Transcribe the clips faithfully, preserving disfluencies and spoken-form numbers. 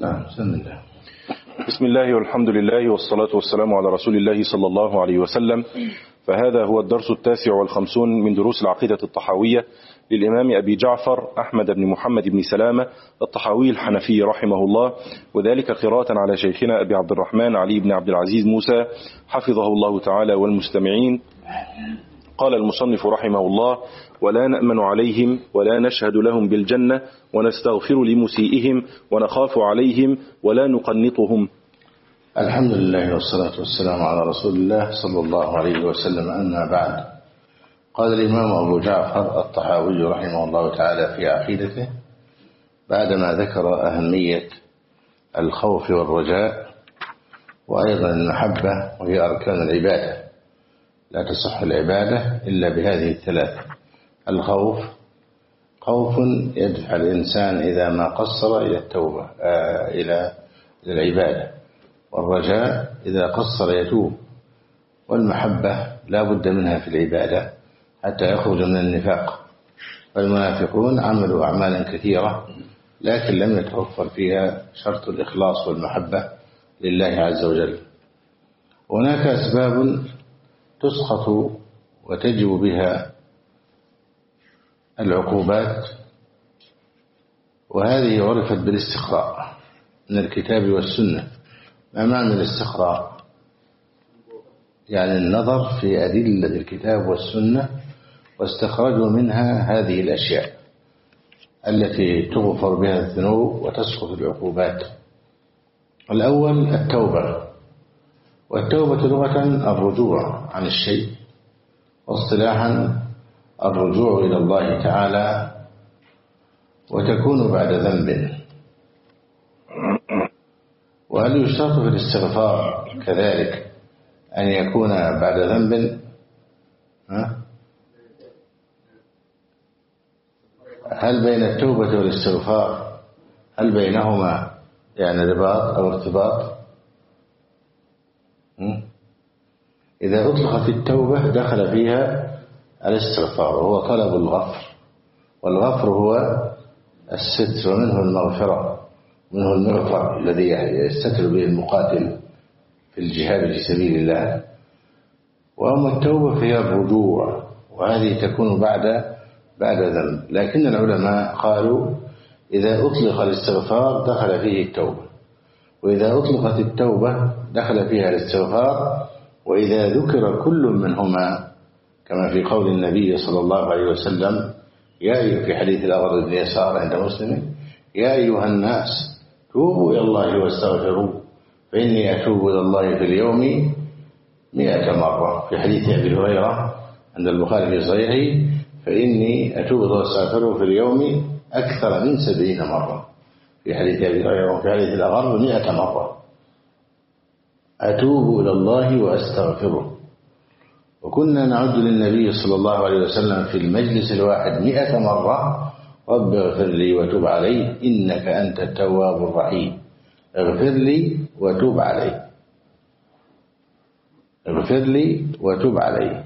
نعم بسم الله. بسم الله والحمد لله والصلاة والسلام على رسول الله صلى الله عليه وسلم. فهذا هو الدرس التاسع والخمسون من دروس العقيدة الطحاوية للإمام أبي جعفر أحمد بن محمد بن سلامة الطحاوي الحنفي رحمه الله، وذلك قراءة على شيخنا أبي عبد الرحمن علي بن عبد العزيز موسى حفظه الله تعالى والمستمعين. قال المصنف رحمه الله: ولا نأمن عليهم ولا نشهد لهم بالجنة ونستغفر لمسيئهم ونخاف عليهم ولا نقنطهم. الحمد لله والصلاة والسلام على رسول الله صلى الله عليه وسلم. أما بعد، قال الإمام أبو جعفر الطحاوي رحمه الله تعالى في عقيدته بعدما ذكر أهمية الخوف والرجاء وأيضا المحبة وهي أركان العبادة، لا تصح العبادة إلا بهذه الثلاث: الخوف، خوف يدفع الإنسان إذا ما قصر إلى التوبة آه إلى العبادة، والرجاء إذا قصر يتوب، والمحبة لا بد منها في العبادة حتى يخرج من النفاق. والمنافقون عملوا أعمالا كثيرة لكن لم يتوفر فيها شرط الإخلاص والمحبة لله عز وجل. هناك أسباب تسقط وتجب بها العقوبات، وهذه عرفت بالاستقراء من الكتاب والسنة. ما معنى الاستقراء؟ يعني النظر في أدلة الكتاب والسنة واستخرجوا منها هذه الأشياء التي تغفر بها الذنوب وتسقط العقوبات. الأول التوبة، والتوبة لغة الرجوع عن الشيء، واصطلاحا الرجوع إلى الله تعالى، وتكون بعد ذنب. وهل يشترط في الاستغفار كذلك أن يكون بعد ذنب؟ ها؟ هل بين التوبة والاستغفار هل بينهما يعني رباط أو ارتباط؟ إذا أطلقت التوبة دخل فيها الاستغفار وهو طلب الغفر، والغفر هو الستر ومنه المغفرة، منه المغفر الذي يستتر به المقاتل في الجهاد في سبيل الله. وأما التوبة فهي الرجوع، وهذه تكون بعد بعد ذنب. لكن العلماء قالوا إذا أطلق الاستغفار دخل فيه التوبة، وإذا أطلقت التوبة دخل فيها الاستغفار، وإذا ذكر كل منهما كما في قول النبي صلى الله عليه وسلم يا أيها في حديث الأغر بن يسار عند مسلم: يا أيها الناس توبوا إلى الله واستغفروه فإني أتوب إلى الله في اليوم مئة مرة. في حديث أبي هريرة عند البخاري في صحيحه: فإني أتوب إلى الله واستغفره في اليوم أكثر من سبعين مرة. في حديث أبي هريرة وفي حديث الأغر مئة مرة أتوب إلى الله وأستغفره. وكنا نعد للنبي صلى الله عليه وسلم في المجلس الواحد مئة مرة: رب اغفر لي وتب علي إنك أنت التواب الرحيم. اغفر لي وتب علي، اغفر لي وتب علي.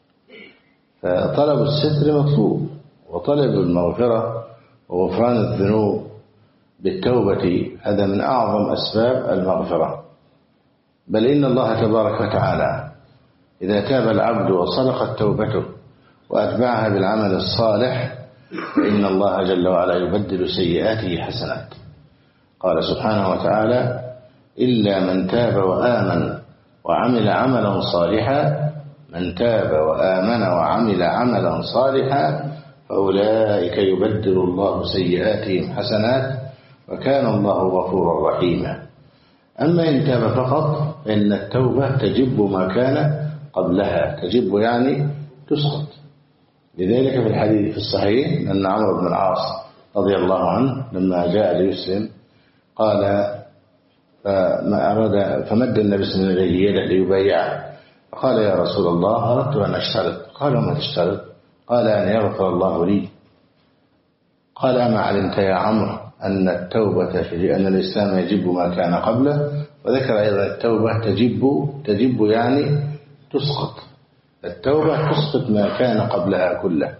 فطلب الستر مطلوب، وطلب المغفرة وغفران الذنوب بالتوبة هذا من أعظم أسباب المغفرة. بل إن الله تبارك وتعالى إذا تاب العبد وصدقت توبته وأتبعها بالعمل الصالح فإن الله جل وعلا يبدل سيئاته حسنات. قال سبحانه وتعالى: إلا من تاب وآمن وعمل عملا صالحا، من تاب وآمن وعمل عملا صالحا فأولئك يبدل الله سيئاتهم حسنات وكان الله غفورا رحيما. أما إن تاب فقط فإن التوبة تجب ما كان قبلها، تجب يعني تسقط. لذلك في الحديث في الصحيح أن عمرو بن العاص رضي الله عنه لما جاء ليسلم قال فما أراد فمد النبي صلى الله عليه وسلم يده ليبايعه، فقال: يا رسول الله أردت أن أشترط. قال: ما تشترط؟ قال: أن يغفر الله لي. قال: أما علمت يا عمرو أن التوبة في أن الإسلام يجب ما كان قبله؟ وذكر أيضا التوبة تجب تجب يعني تسقط. التوبة تسقط ما كان قبلها كله،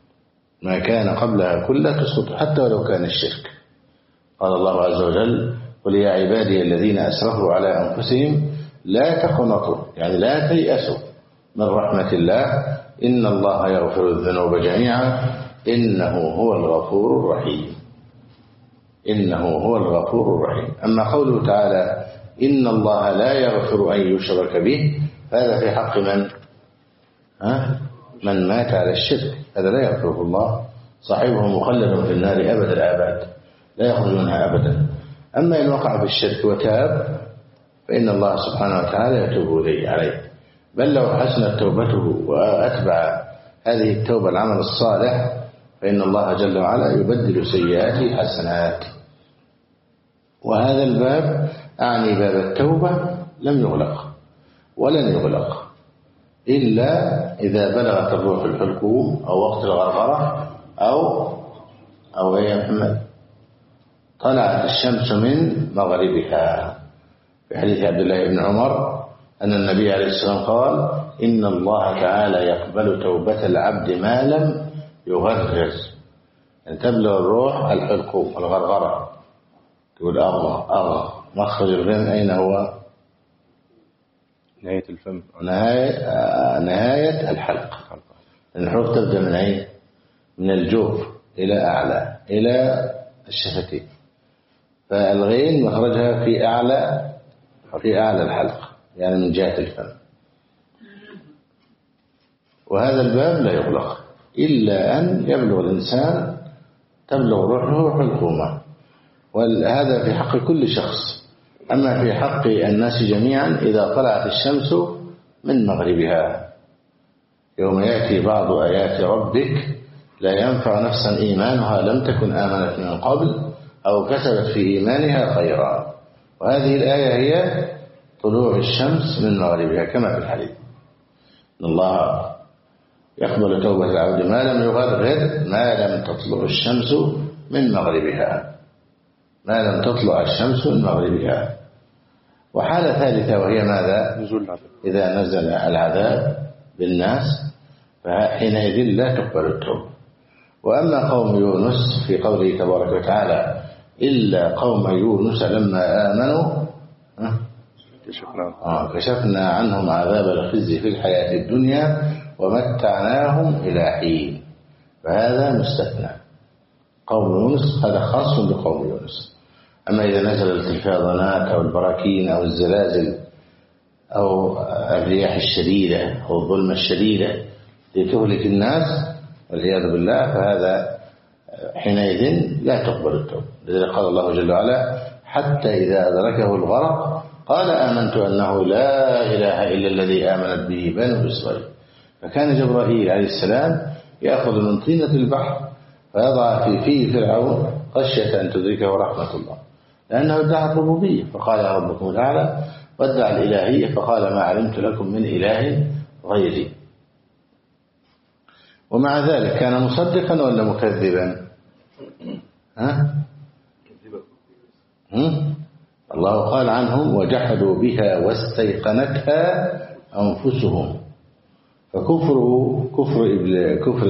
ما كان قبلها كله تسقط حتى ولو كان الشرك. قال الله عز وجل: قل يا عبادي الذين أسرفوا على أنفسهم لا تقنطوا، يعني لا تيأسوا من رحمة الله، إن الله يغفر الذنوب جميعا إنه هو الغفور الرحيم. إنه هو الغفور الرحيم. أما قوله تعالى إن الله لا يغفر أن يشرك به، هذا في حق من؟ ها؟ من مات على الشرك، هذا لا يغفره الله، صاحبه مخلد في النار أبد الآباد لا يخرج منها أبدا. أما إن وقع في الشرك وتاب فإن الله سبحانه وتعالى يتوب إليه عليه، بل لو حسنت توبته وأتبع هذه التوبة العمل الصالح فإن الله جل وعلا يبدل سيئاته حسنات. وهذا الباب أعني باب التوبة لم يغلق ولن يغلق إلا إذا بلغت الروح الحلقوم أو وقت الغرغرة أو أو يا محمد طلعت الشمس من مغربها. في حديث عبد الله بن عمر أن النبي عليه السلام قال إن الله تعالى يقبل توبة العبد ما لم يغرغر، أن تبلغ الروح الحلقوم الغرغرة، تقول أغى أغى. مخرج الفم أين هو؟ نهاية الفم، نهاية, نهاية الحلق. الحروف تبدأ من أين؟ من الجوف إلى أعلى إلى الشفتين، فالغين مخرجها في أعلى في أعلى الحلق، يعني من جهة الفم. وهذا الباب لا يغلق إلا أن يبلغ الإنسان تبلغ روحه حلقومة، وهذا في حق كل شخص. أما في حق الناس جميعا إذا طلعت الشمس من مغربها، يوم يأتي بعض آيات ربك لا ينفع نفسا إيمانها لم تكن آمنت من قبل أو كسبت في إيمانها خيرا. وهذه الآية هي طلوع الشمس من مغربها كما في الحديث إن الله يقبل توبة العبد ما لم يغرغر ما لم تطلع الشمس من مغربها، ما لم تطلع الشمس من مغربها. وحالة ثالثة وهي ماذا؟ إذا نزل العذاب بالناس فحينئذ لا تقبل التوبة. وأما قوم يونس في قوله تبارك وتعالى إلا قوم يونس لما آمنوا آه كشفنا عنهم عذاب الخزي في الحياة الدنيا ومتعناهم إلى حين، فهذا مستثنى. قوم يونس هذا خاص بقوم يونس. أما إذا نزلت الفيضانات أو البراكين أو الزلازل أو الرياح الشديدة أو الظلمة الشديدة لتهلك الناس والعياذ بالله، فهذا حينئذ لا تقبل التوبة. لذلك قال الله جل وعلا حتى إذا أدركه الغرق قال آمنت أنه لا إله إلا الذي آمنت به بنو إسرائيل. فكان جبرائيل عليه السلام يأخذ من طينة البحر فيضع في فيه فرعون خشية أن تدركه رحمة الله، لأنه ادعى الربوبية فقال يا ربكم تعالى، وادعى الإلهية فقال ما علمت لكم من إله غيري. ومع ذلك كان مصدقا ولا مكذبا؟ ها؟ هم؟ الله قال عنهم وجحدوا بها واستيقنتها أنفسهم. فكفر كفر كفر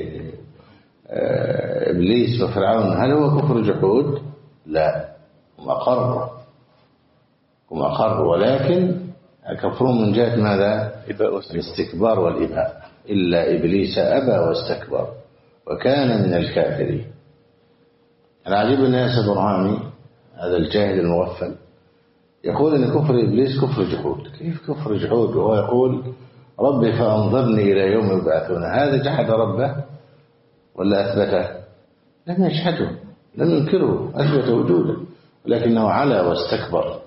إبليس وفرعون هل هو كفر جحود؟ لا، هم أقروا هم أقروا ولكن كفرهم من جهة ماذا؟ الاستكبار والإباء. إلا إبليس أبى واستكبر وكان من الكافرين. العجيب أن ياسر برهامي هذا الجاهل المغفل يقول أن كفر إبليس كفر جحود. كيف كفر جحود وهو يقول ربي فأنظرني إلى يوم يبعثون؟ هذا جحد ربه ولا أثبته؟ لم يجحده، لم ينكره، أثبت وجوده، ولكنه علا واستكبر.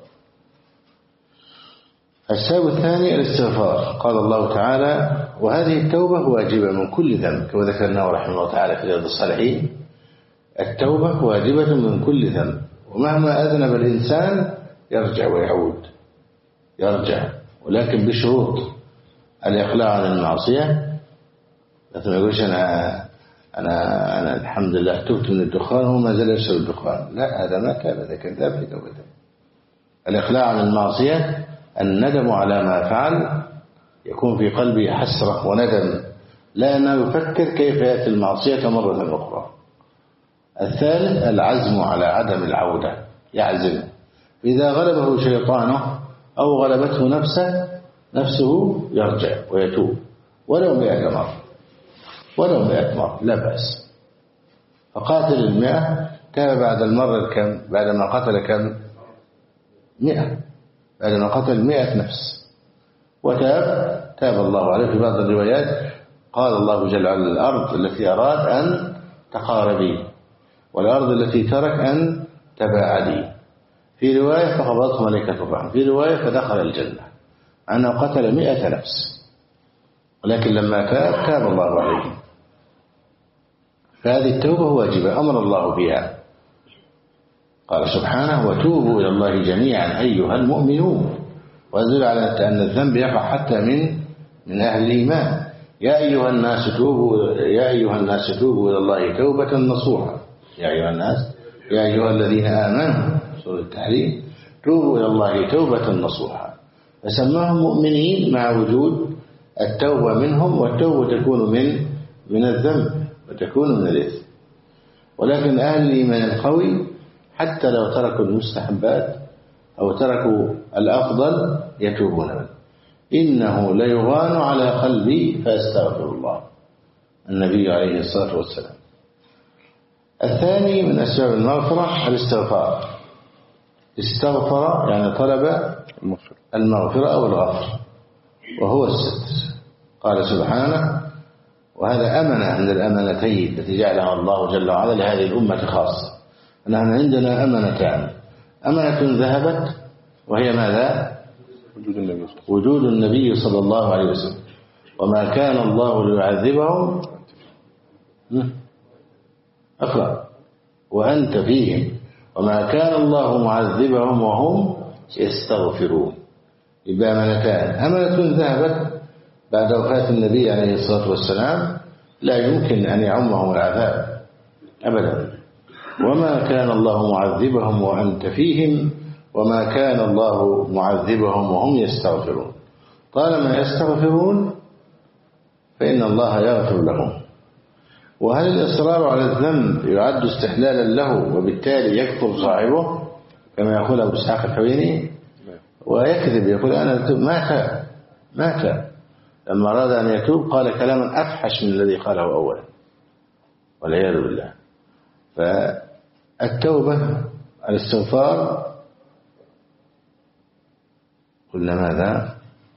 السبب الثاني الاستغفار. قال الله تعالى وهذه التوبة واجبة من كل ذنب، كما ذكرناه رحمه الله تعالى في رياض الصالحين. التوبة واجبة من كل ذنب، ومهما أذنب الإنسان يرجع ويعود، يرجع ولكن بشروط. الإقلاع عن المعصية، مثل ما يقولش أنا أنا أنا الحمد لله تبت من الدخان وهو ما زال يشرب الدخان، لا، هذا ما كان، هذا كذاب في توبته. الإقلاع عن المعصية الندم على ما فعل، يكون في قلبه حسرة وندم، لا أنه يفكر كيف يأتي المعصية مرة أخرى. الثالث العزم على عدم العودة، يعزم إذا غلبه شيطانه أو غلبته نفسه نفسه يرجع ويتوب ولو مئة مرة ولو مئة مرة لا بأس. فقاتل المئة تاب بعد المرة الكم بعد ما قتل كم مئة بعد ما قتل مئة نفس وتاب تاب الله عليه. في بعض الروايات قال الله جل وعلا الأرض التي أراد أن تقاربي والأرض التي ترك أن تباعدي. في رواية فقبضته ملائكة الرحمة، في رواية فدخل الجنة أنه قتل مئة نفس، ولكن لما تاب تاب الله عليه. فهذه التوبة واجبة أمر الله بها. قال سبحانه وتوبوا إلى الله جميعا أيها المؤمنون، ويدل على أن الذنب يقع حتى من من أهل الإيمان. يا أيها الناس توبوا يا أيها الناس توبوا إلى الله توبة نصوحا. يا أيها الناس يا أيها الذين آمنوا سورة التحريم توبوا إلى الله توبة نصوحا، فسماهم مؤمنين مع وجود التوبة منهم، والتوبة تكون من من الذنب وتكون من الإثم. ولكن أهل الإيمان القوي حتى لو تركوا المستحبات أو تركوا الأفضل يتوبون منه. إنه ليغان على قلبي فأستغفر الله، النبي عليه الصلاة والسلام. الثاني من أسباب المغفرة الاستغفار. استغفر يعني طلب المغفرة أو الغفر، وهو الستر. قال سبحانه وهذا أمنة من الأمانتين التي جعلها الله جل وعلا لهذه الأمة خاصة. نحن عندنا أمنتان، أمنة ذهبت وهي ماذا؟ وجود النبي وجود النبي صلى الله عليه وسلم، وما كان الله ليعذبهم أقرأ وأنت فيهم وما كان الله معذبهم وهم يستغفرون. يبقى أمنتان، أمنة ذهبت بعد وفاة النبي عليه الصلاة والسلام لا يمكن أن يعمهم العذاب أبدا، وما كان الله معذبهم وأنت فيهم وما كان الله معذبهم وهم يستغفرون. طالما يستغفرون فإن الله يغفر لهم. وهل الإصرار على الذنب يعد استحلالا له وبالتالي يكفر صاحبه كما يقول أبو إسحاق الحويني؟ ويكذب يقول أنا ما تاب ما تاب لما أراد أن يتوب قال كلاما أفحش من الذي قاله أولا والعياذ بالله. فالتوبة الاستغفار قلنا ماذا؟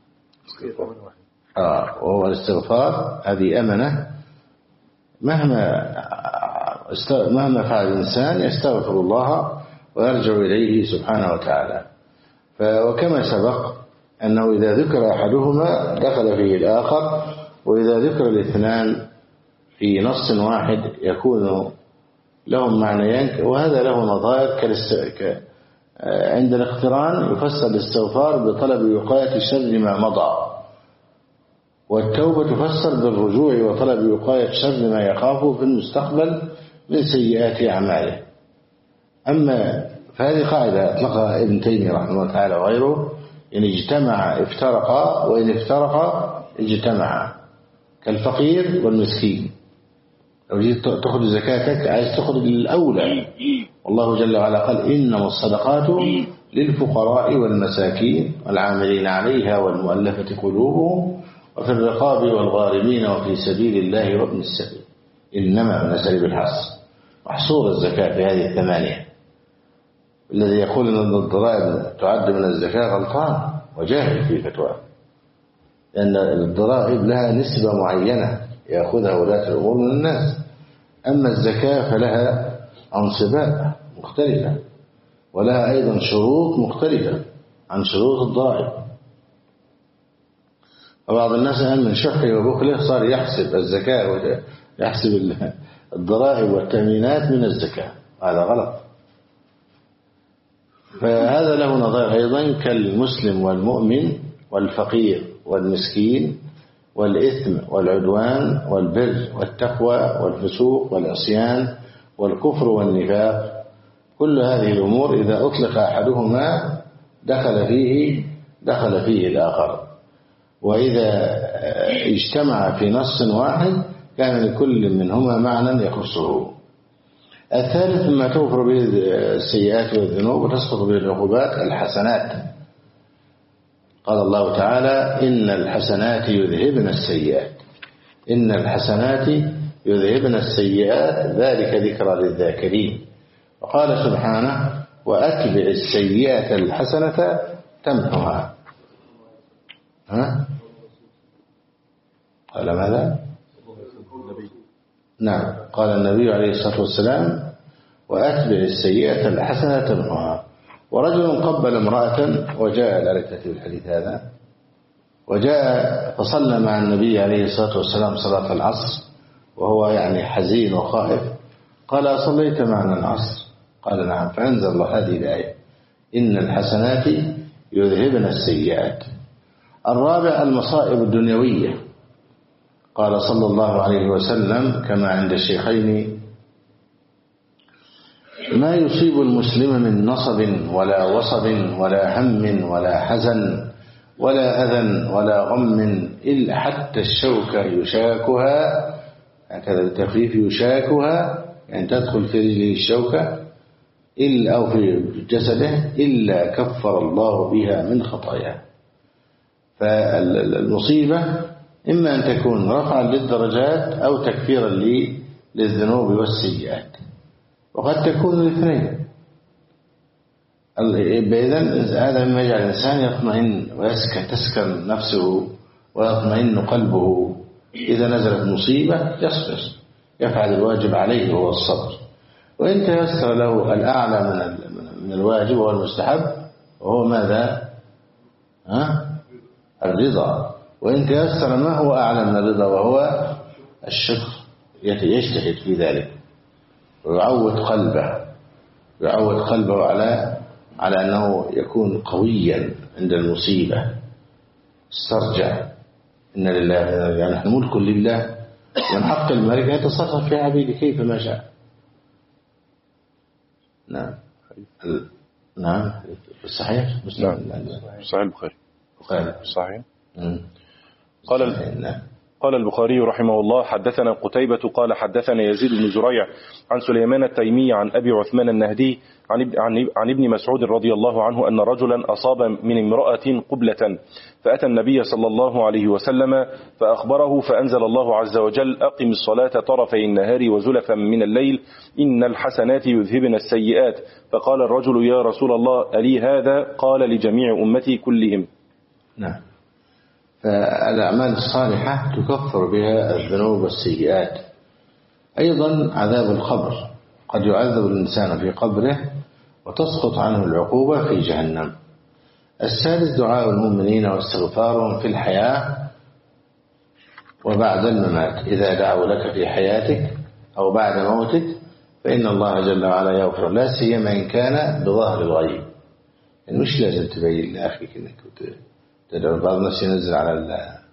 آه وهو الاستغفار هذه أمنة، مهما مهما فعل الإنسان يستغفر الله ويرجع إليه سبحانه وتعالى. وكما سبق أنه إذا ذكر أحدهما دخل فيه الآخر، وإذا ذكر الاثنان في نص واحد يكون لهم معنيان، وهذا له نظائر كالاستغفار. عند الاقتران يفسر الاستغفار بطلب وقاية شر ما مضى، والتوبة تفسر بالرجوع وطلب وقاية شر ما يخافه في المستقبل من سيئات أعماله. أما فهذه قاعدة أطلقها ابن تيمية رحمه الله تعالى وغيره، إن اجتمع افترقا وإن افترقا اجتمعا، كالفقير والمسكين. لو جيت تأخذ زكاتك عايز تأخذ الأولى، والله جل وعلا قال إنما الصدقات للفقراء والمساكين والعاملين عليها والمؤلفة قلوبهم وفي الرقاب والغارمين وفي سبيل الله وابن السبيل. إنما من أساليب الحصر محصور الزكاة في هذه الثمانية. الذي يقول أن الضرائب تعد من الزكاة غلطان وجاهل في فتواه، لأن الضرائب لها نسبة معينة يأخذها ولاة الأمور من الناس، أما الزكاة فلها أنصباء مختلفة ولها أيضا شروط مختلفة عن شروط الضرائب. وبعض الناس الآن من شحه وبخله صار يحسب الزكاة ويحسب الضرائب والتأمينات من الزكاة، هذا غلط. فهذا له نظير أيضا كالمسلم والمؤمن والفقير والمسكين والإثم والعدوان والبر والتقوى والفسوق والعصيان والكفر والنفاق. كل هذه الأمور إذا أطلق أحدهما دخل فيه دخل فيه الآخر، وإذا اجتمع في نص واحد كان لكل منهما معنى يخصه. الثالث مما توفر به السيئات والذنوب وتسقط به العقوبات الحسنات. قال الله تعالى إن الحسنات يذهبن السيئات إن الحسنات يذهبن السيئات ذلك ذكرى للذاكرين. وقال سبحانه وأتبع السيئة الحسنة تمحها. ها؟ قال ماذا؟ نعم قال النبي عليه الصلاة والسلام وأتبع السيئة الحسنة تمحها. ورجل قبل امرأة وجاء لا ترتيب الحديث هذا وجاء فصلى مع النبي عليه الصلاة والسلام صلاة العصر وهو يعني حزين وخائف. قال صليت معنا العصر؟ قال نعم. فأنزل الله هذه الآية إن الحسنات يذهبن السيئات. الرابع المصائب الدنيوية. قال صلى الله عليه وسلم كما عند الشيخين ما يصيب المسلم من نصب ولا وصب ولا هم ولا حزن ولا أذى ولا غم إلا حتى الشوكة يشاكها هكذا بالتخفيف يشاكها يعني تدخل في رجله الشوكة إلا أو في جسده إلا كفر الله بها من خطاياه. فالمصيبة إما أن تكون رفعا للدرجات أو تكفيرا للذنوب والسيئات وقد تكون الاثنين. إذن هذا مما يجعل الإنسان يطمئن ويسكن تسكن نفسه ويطمئن قلبه. إذا نزلت مصيبة يصبر يفعل الواجب عليه وهو الصبر. وإن تيسر له الأعلى من من الواجب وهو المستحب وهو ماذا؟ ها؟ الرضا. وإن تيسر ما هو أعلى من الرضا وهو الشكر يجتهد في ذلك ويعود قلبه يعود قلبه على على أنه يكون قويا عند المصيبة. استرجع إن لله يعني نحن ملك لله من حق الملك يتصرف في عبيده كيف ما شاء. نعم نعم صحيح نعم صحيح البخاري صحيح. قال قال البخاري رحمه الله حدثنا قتيبة قال حدثنا يزيد بن زريع عن سليمان التيمي عن أبي عثمان النهدي عن عن ابن مسعود رضي الله عنه أن رجلا أصاب من امرأة قبلة فأتى النبي صلى الله عليه وسلم فأخبره فأنزل الله عز وجل أقم الصلاة طرفي النهار وزلفا من الليل إن الحسنات يذهبن السيئات. فقال الرجل يا رسول الله ألي هذا؟ قال لجميع أمتي كلهم. نعم. فالأعمال الصالحة تكفر بها الذنوب والسيئات. أيضا عذاب القبر قد يعذب الإنسان في قبره وتسقط عنه العقوبة في جهنم. السادس دعاء المؤمنين واستغفارهم في الحياة وبعد الممات. إذا دعوا لك في حياتك أو بعد موتك فإن الله جل وعلا يغفر لا سيما إن كان بظهر الغيب. يعني مش لازم تبين لأخيك إنك تدعو. بعض الناس ينزل على ال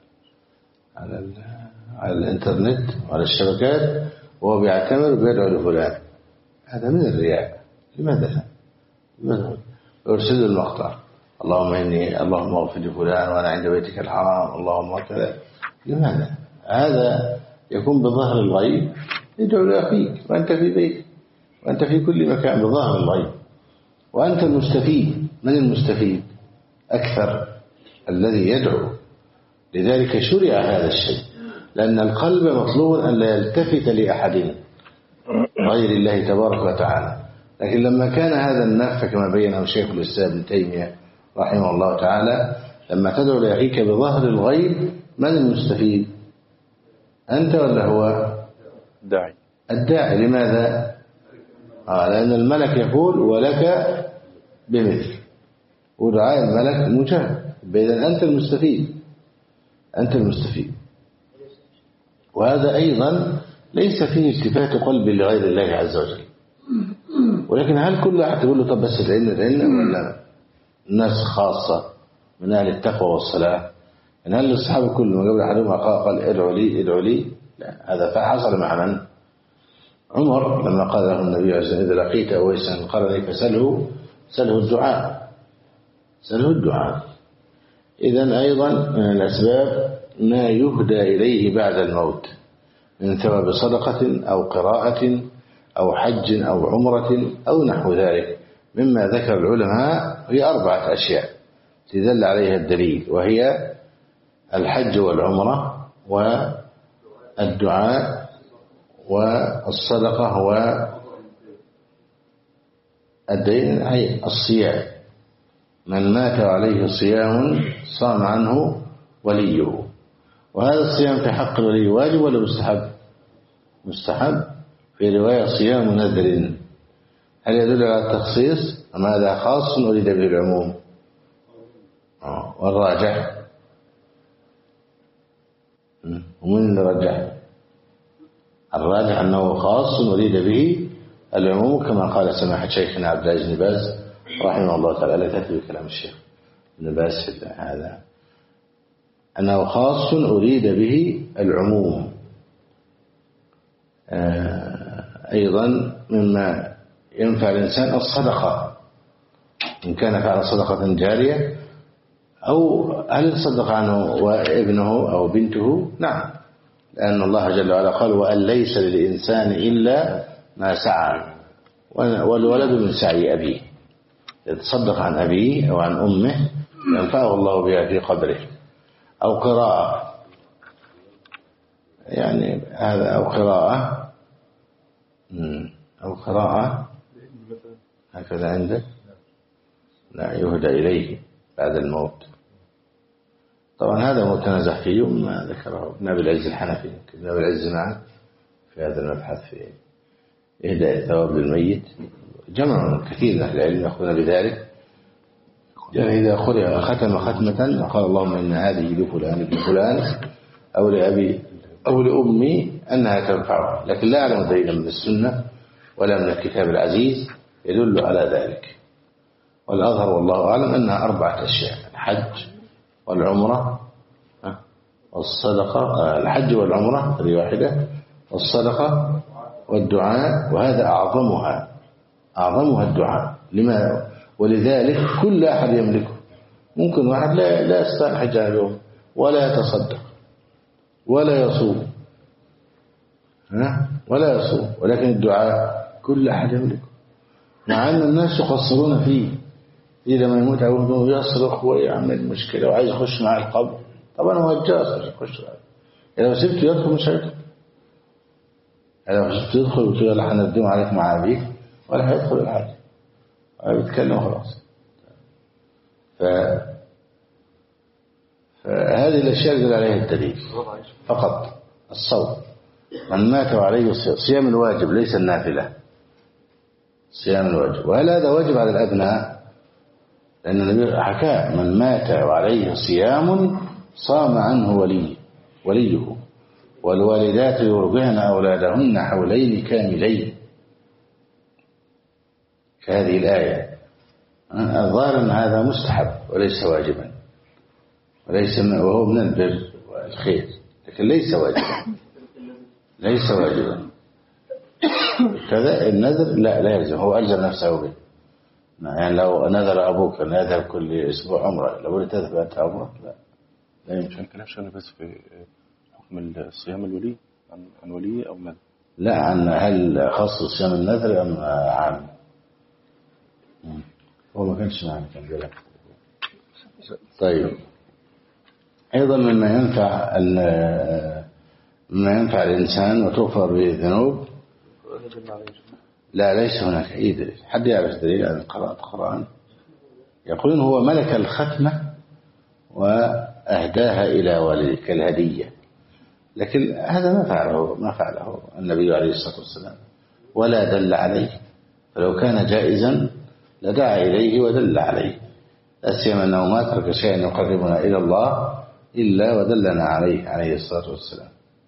على ال على الإنترنت وعلى الشبكات وهو بيعتمر وبيدعو لفلان. هذا من الرياء. لماذا؟ لماذا؟ يرسل المقطع اللهم إني اللهم اغفر لفلان وأنا عند بيتك الحرام اللهم كذا. لماذا؟ هذا يكون بظهر الغيب يدعو لأخيك وأنت في بيتك وأنت في كل مكان بظهر الغيب وأنت المستفيد. من المستفيد أكثر؟ الذي يدعو. لذلك شرع هذا الشيء لأن القلب مطلوب أن لا يلتفت لأحد غير الله تبارك وتعالى. لكن لما كان هذا النفع كما بينه شيخ الإسلام ابن تيمية رحمه الله تعالى لما تدعو لأخيك بظهر الغيب من المستفيد؟ أنت ولا هو؟ الداعي. الداعي. لماذا؟ آه لأن الملك يقول ولك بمثل ودعاء الملك مجاب. إذن أنت المستفيد أنت المستفيد. وهذا أيضا ليس فيه التفات قلب لغير الله عز وجل. ولكن هل كل أحد تقول له طب بس ادعينا ادعينا ولا الناس خاصة من أهل التقوى والصلاة؟ إن هل الصحابة كل ما قبل أحدهم قال ادعوا لي ادعوا لي؟ لا. هذا فحصل مع من؟ عمر لما قال له النبي عليه الصلاة والسلام إذا لقيت أويسا قال لي فسأله سأله الدعاء سأله الدعاء. إذن أيضا من الأسباب ما يهدى إليه بعد الموت من ثواب صدقة أو قراءة أو حج أو عمرة أو نحو ذلك مما ذكر العلماء. هي أربعة أشياء تدل عليها الدليل، وهي الحج والعمرة والدعاء والصدقة والدين أي الصيام. من مات عليه صيام صام عنه وليه. وهذا الصيام في حق الولي واجب ولا مستحب؟ مستحب. في رواية صيام نذر. هل يدل على التخصيص أم هذا خاص أريد به العموم؟ والراجح ومن اللي رجح؟ الراجح أنه خاص أريد به العموم كما قال سماحة شيخنا عبد العزيز بن باز رحمه الله تعالى. لا تأتي بكلام الشيخ ابن باز هذا، أنه خاص أريد به العموم. أيضا مما ينفع الإنسان الصدقة، إن كان فعل صدقة جارية أو هل صدق عنه وابنه أو بنته؟ نعم، لأن الله جل وعلا قال وأن ليس للإنسان إلا ما سعى، والولد من سعي أبيه. يتصدق عن أبيه أو عن أمه ينفعه الله بها في قبره. أو قراءة، يعني هذا أو قراءة أو قراءة هكذا عندك، لا يهدى إليه بعد الموت. طبعا هذا متنازع فيه وما ذكره ابن أبي العز الحنفي، ابن أبي العز معه في هذا المبحث في إهداء الثواب للميت. جمع كثير من أهل العلم يأخذون بذلك، يعني إذا قرأ ختم ختمة قال اللهم إن هذه لفلان ابن فلان أو لأبي أو لأمي أنها تنفعه، لكن لا أعلم دليلا من السنة ولا من الكتاب العزيز يدل على ذلك. والأظهر والله أعلم أنها أربعة أشياء: الحج والعمرة والصدقة، الحج والعمرة هذه واحدة، والصدقة والدعاء، وهذا أعظمها أعظمها الدعاء. لما؟ ولذلك كل أحد يملكه. ممكن واحد لا لا يستطيع الحج اليوم ولا يتصدق ولا يصوم ها ولا يصوم، ولكن الدعاء كل أحد يملكه، مع أن الناس يقصرون فيه. إذا ما يموت عوده يصرخ ويعمل مشكلة وعايز يخش مع القبر. طبعا هو الجاس مش يخش معه. إذا سبته يدخل مش هيدخل. إذا سبته يدخل وتقول له هندم عليك مع أبيك ولا هيدخل الحاجة، بيتكلم خلاص. ف... فهذه الأشياء يدل عليها الدليل فقط. الصوم من مات عليه صيام الواجب ليس النافلة، صيام الواجب. وهل هذا واجب على الأبناء؟ لأن النبي حكى من مات وعليه صيام صام عنه ولي وليه، والوالدات يرضعن أولادهن حولين كاملين، كهذه الآية. الظاهر أن هذا مستحب وليس واجبا، وليس وهو من البر والخير، لكن ليس واجبا ليس واجبا كذا. النذر لا لا يلزم، هو ألزم نفسه به. يعني لو نذر أبوك أن يذهب كل أسبوع عمرة، لو تذهب أنت عمرة لا لا يمكن. كلام شأنه بس في حكم الصيام الولي عن عن ولي أو ماذا؟ لا، عن هل خاص صيام النذر أم عام؟ هو ما كانش معنا كان ذلك. طيب، أيضا مما ينفع مما ينفع الإنسان وتغفر به الذنوب. لا، ليس هناك أي دليل. حد يعرف دليل عن قراءة القرآن؟ يقولون هو ملك الختمة وأهداها إلى والده كالهدية، لكن هذا ما فعله ما فعله النبي عليه الصلاة والسلام ولا دل عليه. فلو كان جائزا لدعا إليه ودل عليه، لا سيما أنه ما ترك شيئا يقربنا إلى الله إلا ودلنا عليه عليه الصلاة والسلام.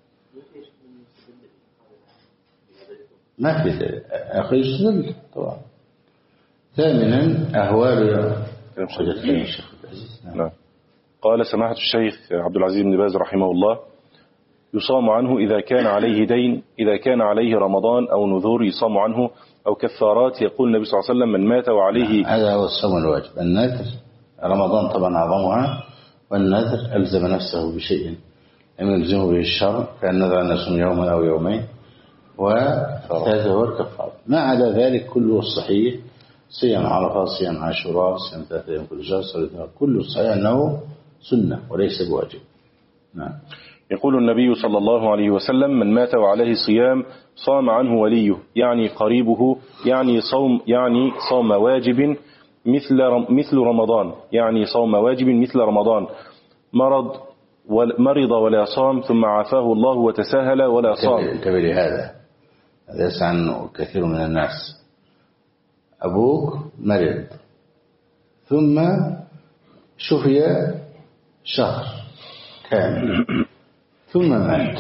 ما في دليل أخي يستدل طبعا. ثامنا أهوال الشيخ العزيز. نعم. قال سماحة الشيخ عبد العزيز بن باز رحمه الله: يصام عنه إذا كان عليه دين، إذا كان عليه رمضان أو نذور يصام عنه أو كفارات. يقول النبي صلى الله عليه وسلم: من مات وعليه. هذا هو الصوم الواجب. النذر رمضان طبعا أعظمها، والنذر ألزم نفسه بشيء لم يلزمه به الشرع، كان نذر أن يصوم يوما أو يومين والثالثة هو الكفارة. ما عدا ذلك كله الصحيح، صيام عرفة، صيام عاشوراء، صيام ثلاثة أيام كل شهر، صلاة، كله صحيح أنه سنة وليس بواجب. نعم. يقول النبي صلى الله عليه وسلم: من مات وعليه صيام صام عنه وليه، يعني قريبه، يعني صوم يعني صوم واجب مثل مثل رمضان، يعني صوم واجب مثل رمضان. مرض مرض ولا صام ثم عافاه الله وتساهل ولا صام. انتبه لهذا، هذا يسعى عنه كثير من الناس. أبوك مرض ثم شفي شهر كامل ثم مات،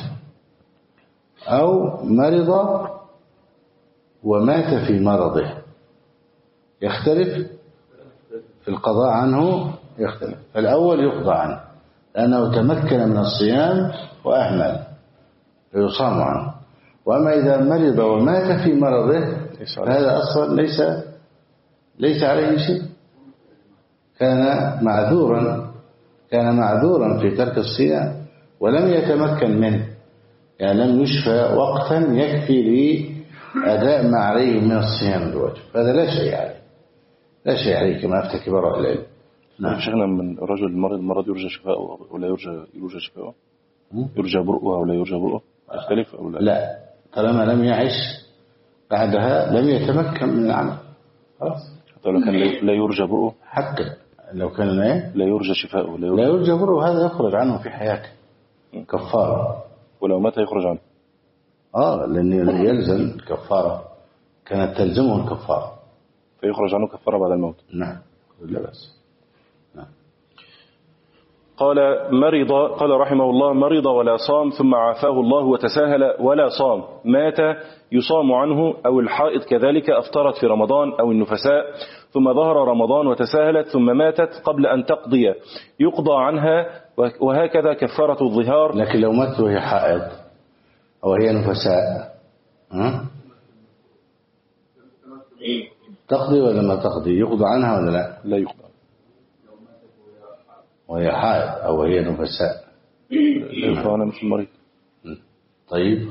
أو مرض ومات في مرضه، يختلف في القضاء عنه، يختلف. فالأول يقضى عنه لأنه تمكن من الصيام وأهمل فيصام عنه. وأما إذا مرض ومات في مرضه فهذا أصلا ليس ليس عليه شيء، كان معذورا كان معذورا في ترك الصيام ولم يتمكن منه، يعني لم يشفى وقتا يكفي لأداء ما عليه من الصيام الواجب، فهذا لا شيء عليه لا شيء عليه كما أفتى كبار العلم. نعم. شيخنا، من الرجل المرض مرض يرجى شفاؤه ولا يرجى يرجى شفاؤه؟ يرجى برؤه ولا يرجى برؤه؟ يختلف أو لا؟ لا، طالما لم يعش بعدها لم يتمكن من العمل خلاص. حتى لو كان لا يرجى برؤه، حتى لو كان لا, لا يرجى شفاؤه، لا يرجى, لا يرجى برؤه، هذا يخرج عنه في حياته كفارة. ولو مات يخرج عنه. آه لأنه يلزم الكفارة، كانت تلزمه الكفارة فيخرج عنه كفارة بعد الموت. نعم لا بأس. نعم. قال مرض قال رحمه الله: مرض ولا صام ثم عافاه الله وتساهل ولا صام. مات يصام عنه، أو الحائض كذلك أفطرت في رمضان، أو النفساء ثم ظهر رمضان وتساهلت ثم ماتت قبل أن تقضي يقضى عنها، وهكذا كفارة الظهار. لكن لو مات وهي حائض أو هي نفساء ها؟ تقضي ولا ما تقضي؟ يقضى عنها ولا لا؟ لا يقضى. وهي حائض أو هي نفساء لا يقضى عنها مثل المريض. طيب.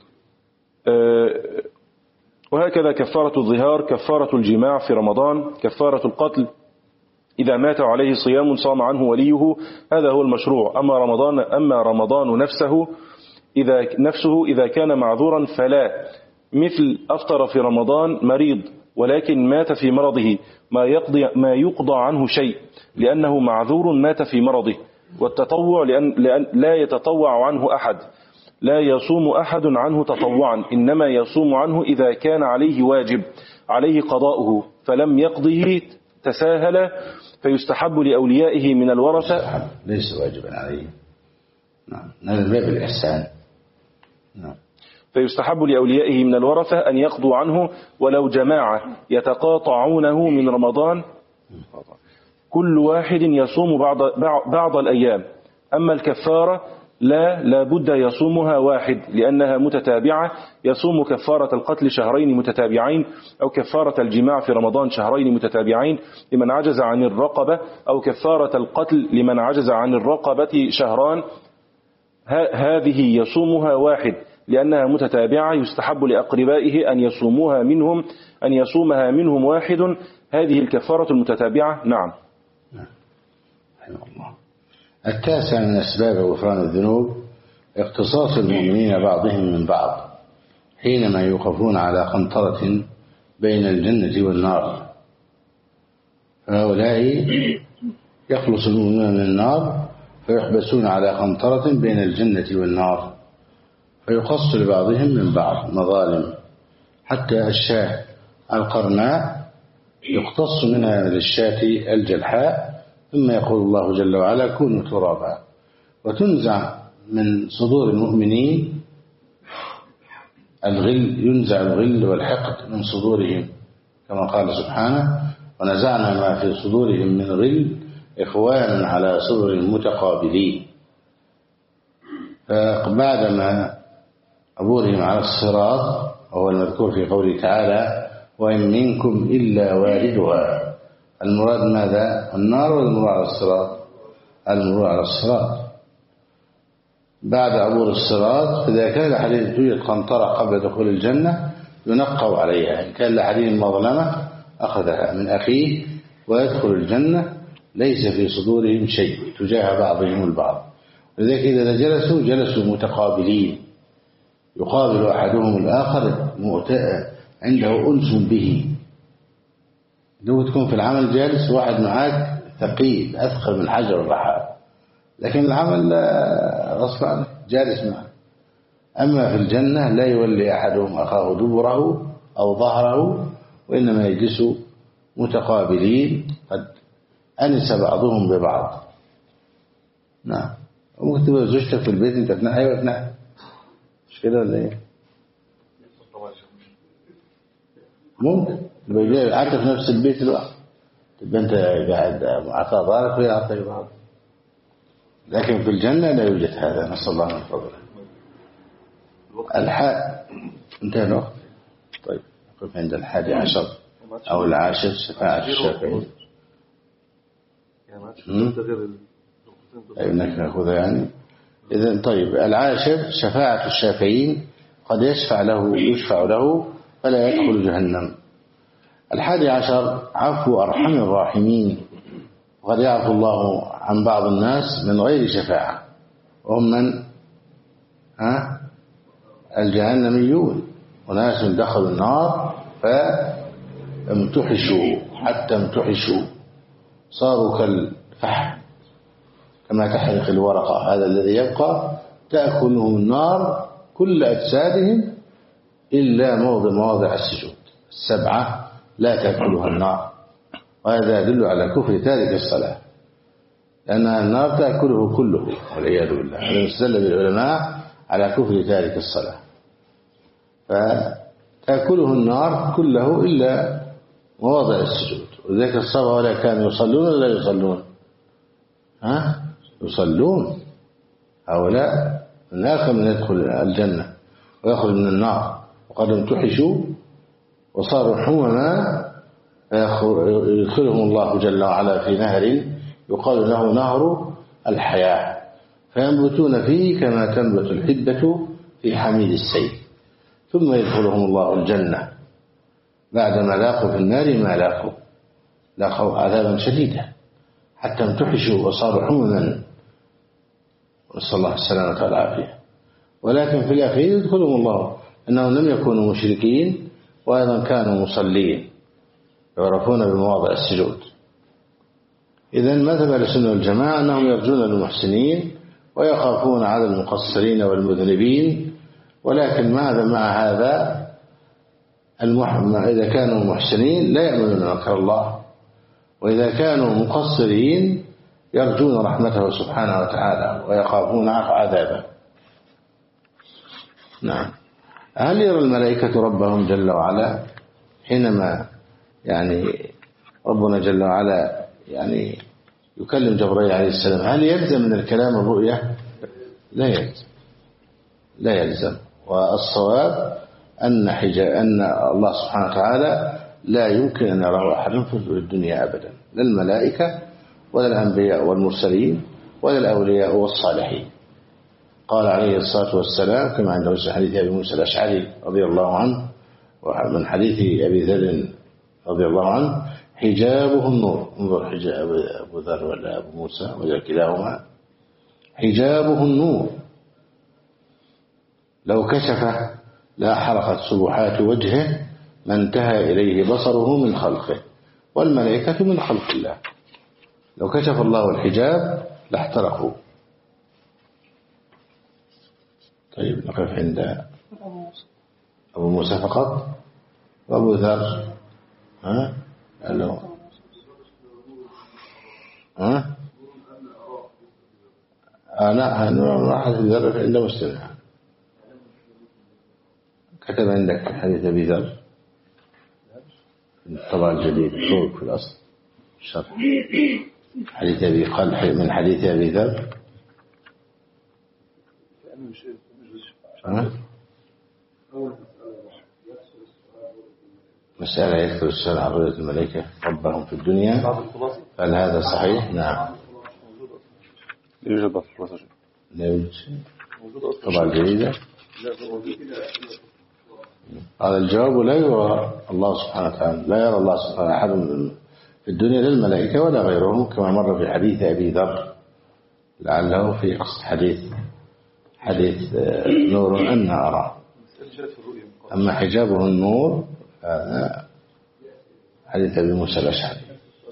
أه وهكذا كفارة الظهار، كفارة الجماع في رمضان، كفارة القتل إذا مات عليه صيام صام عنه وليه، هذا هو المشروع. أما رمضان أما رمضان نفسه إذا نفسه إذا كان معذورا فلا، مثل أفطر في رمضان مريض ولكن مات في مرضه، ما يقضي ما يقضى عنه شيء لأنه معذور مات في مرضه. والتطوع لأن, لأن لا يتطوع عنه أحد، لا يصوم أحد عنه تطوعا، إنما يصوم عنه إذا كان عليه واجب عليه قضاؤه فلم يقضه تساهل، فيستحب لأوليائه من الورثة. ليس واجبا عليه. نعم، من باب الإحسان. نعم. فيستحب لأوليائه من الورثة أن يقضوا عنه ولو جماعة يتقاطعونه من رمضان، كل واحد يصوم بعض, بعض الأيام. أما الكفارة لا لا بد يصومها واحد لأنها متتابعة، يصوم كفارة القتل شهرين متتابعين، أو كفارة الجماع في رمضان شهرين متتابعين لمن عجز عن الرقبة، أو كفارة القتل لمن عجز عن الرقبة شهران. هذه يصومها واحد لأنها متتابعة، يستحب لأقربائه أن يصوموها منهم أن يصومها منهم واحد. هذه الكفارة المتتابعة. نعم. رحمه الله. التاسع من أسباب غفران الذنوب اقتصاص المؤمنين بعضهم من بعض حينما يوقفون على قنطرة بين الجنة والنار، فهؤلاء يخلص المؤمنون من النار فيحبسون على قنطرة بين الجنة والنار، فيقص لبعضهم من بعض مظالم، حتى الشاة القرناء يقتص منها للشاة الجلحاء، ثم يقول الله جل وعلا: كونوا ترابا. وتنزع من صدور المؤمنين الغل، ينزع الغل والحقد من صدورهم، كما قال سبحانه: ونزعنا ما في صدورهم من غل إخوانا على صدر متقابلين. فبعدما عبورهم على الصراط، وهو المذكور في قوله تعالى: وإن منكم إلا واردها، المراد ماذا؟ النار ولا المراد على الصراط؟ المراد على الصراط. بعد عبور الصراط. فإذا كان الحديث توجد قنطرة قبل دخول الجنة ينقوا عليها، إن كان الحديث مظلمة أخذها من أخيه ويدخل الجنة ليس في صدورهم شيء تجاه بعضهم البعض. لذلك إذا جلسوا جلسوا متقابلين، يقابل أحدهم الآخر عنده أنس به. لو تكون في العمل جالس واحد معاك ثقيل أثقل من حجر الرحال، لكن العمل غصب عنه جالس معه. أما في الجنة لا يولي أحدهم أخاه دبره أو ظهره، وإنما يجلسوا متقابلين قد أنس بعضهم ببعض. نعم. ممكن تبقى زوجتك في البيت انت تنحي وتنحي، مش كده ولا ايه؟ ممكن تبقى قاعد في نفس البيت الواحد، تبقى انت قاعد معطى ظهرك وهي عطى بعض. لكن في الجنة لا يوجد هذا، نسأل الله من فضله. الحاء انتهى الوقت. طيب نقف عند الحادي عشر أو العاشر شفاعة الشافعين. أي إنك نأخذها يعني. إذن طيب العاشر شفاعة الشافعين، قد يشفع له يشفع له فلا يدخل جهنم. الحادي عشر عفو أرحم الراحمين، وقد يعفو الله عن بعض الناس من غير شفاعة، وهم من ها الجهنميون، وناس دخلوا النار فامتحشوا حتى امتحشوا صاروا كالفحم كما تحرق الورقة، هذا الذي يبقى تأكلهم النار كل أجسادهم إلا موضع مواضع السجود السبعة لا تأكلها النار. وهذا يدل على كفر تارك الصلاة، لأن النار تأكله كله والعياذ بالله. هذا يستدل بالعلماء على كفر تارك الصلاة، فتأكله النار كله إلا مواضع السجود. وذلك الصحابة ولا كانوا يصلون ولا يصلون ها يصلون. هؤلاء من آخر من يدخل الجنة ويخرج من النار، وقد امتحشوا وصاروا حمما، يدخلهم الله جل وعلا في نهر يقال له نهر الحياة، فينبتون فيه كما تنبت الحبة في حميد السيل، ثم يدخلهم الله الجنة بعدما لاقوا في النار ما لاقوا لاقوا عذابا شديدا حتى امتحشوا وصاروا حمما، نسأل الله السلامة والعافية. ولكن في الأخير يدخلهم الله أنهم لم يكونوا مشركين، وأيضا كانوا مصلين يعرفون بمواضع السجود. إذن مذهب السنة والجماعة أنهم يرجون المحسنين ويخافون على المقصرين والمذنبين، ولكن ماذا مع هذا إذا كانوا محسنين لا يأمنون مكر الله، وإذا كانوا مقصرين يرجون رحمته سبحانه وتعالى ويخافون عذابه. نعم. هل يرى الملائكة ربهم جل وعلا حينما يعني ربنا جل وعلا يعني يكلم جبريل عليه السلام؟ هل يلزم من الكلام الرؤية؟ لا يلزم لا يلزم والصواب أن حجاب أن الله سبحانه وتعالى لا يمكن أن يراه أحد في الدنيا أبدا، لا الملائكة ولا الأنبياء والمرسلين ولا الأولياء والصالحين. قال عليه الصلاة والسلام كما عند حديث أبي موسى الأشعري رضي الله عنه ومن حديث أبي ذر رضي الله عنه: حجابه النور. انظر حجاب أبو ذر ولا أبو موسى ولا كلاهما، حجابه النور لو كشف لا حرقت سبحات وجهه ما انتهى إليه بصره من خلقه، والملائكة من خلق الله، لو كشف الله الحجاب لاحترقوا. طيب نقف عند أبو موسى فقط. وأبو ذر ها ألو ها أنا أنا راح ذر عند مسلم كتب عندك حديث أبي ذر طبعا الجديد فوق في الأصل الشرح حديث أبي قال من حديث أبي ذر ها مسألة يذكر السؤال عن رؤية الملائكة ربهم في الدنيا، هل هذا صحيح؟ نعم. لا يوجد بعض الخلاصة. لا يوجد شيء. طبعا جيدة. هذا الجواب لا يرى الله سبحانه وتعالى، لا يرى الله سبحانه أحد في الدنيا للملائكة ولا غيرهم، كما مر في حديث أبي ذر لعله في أصل حديث حديث نور أن أرى. أما حجابه النور هذا حديث أبي موسى الأشعري.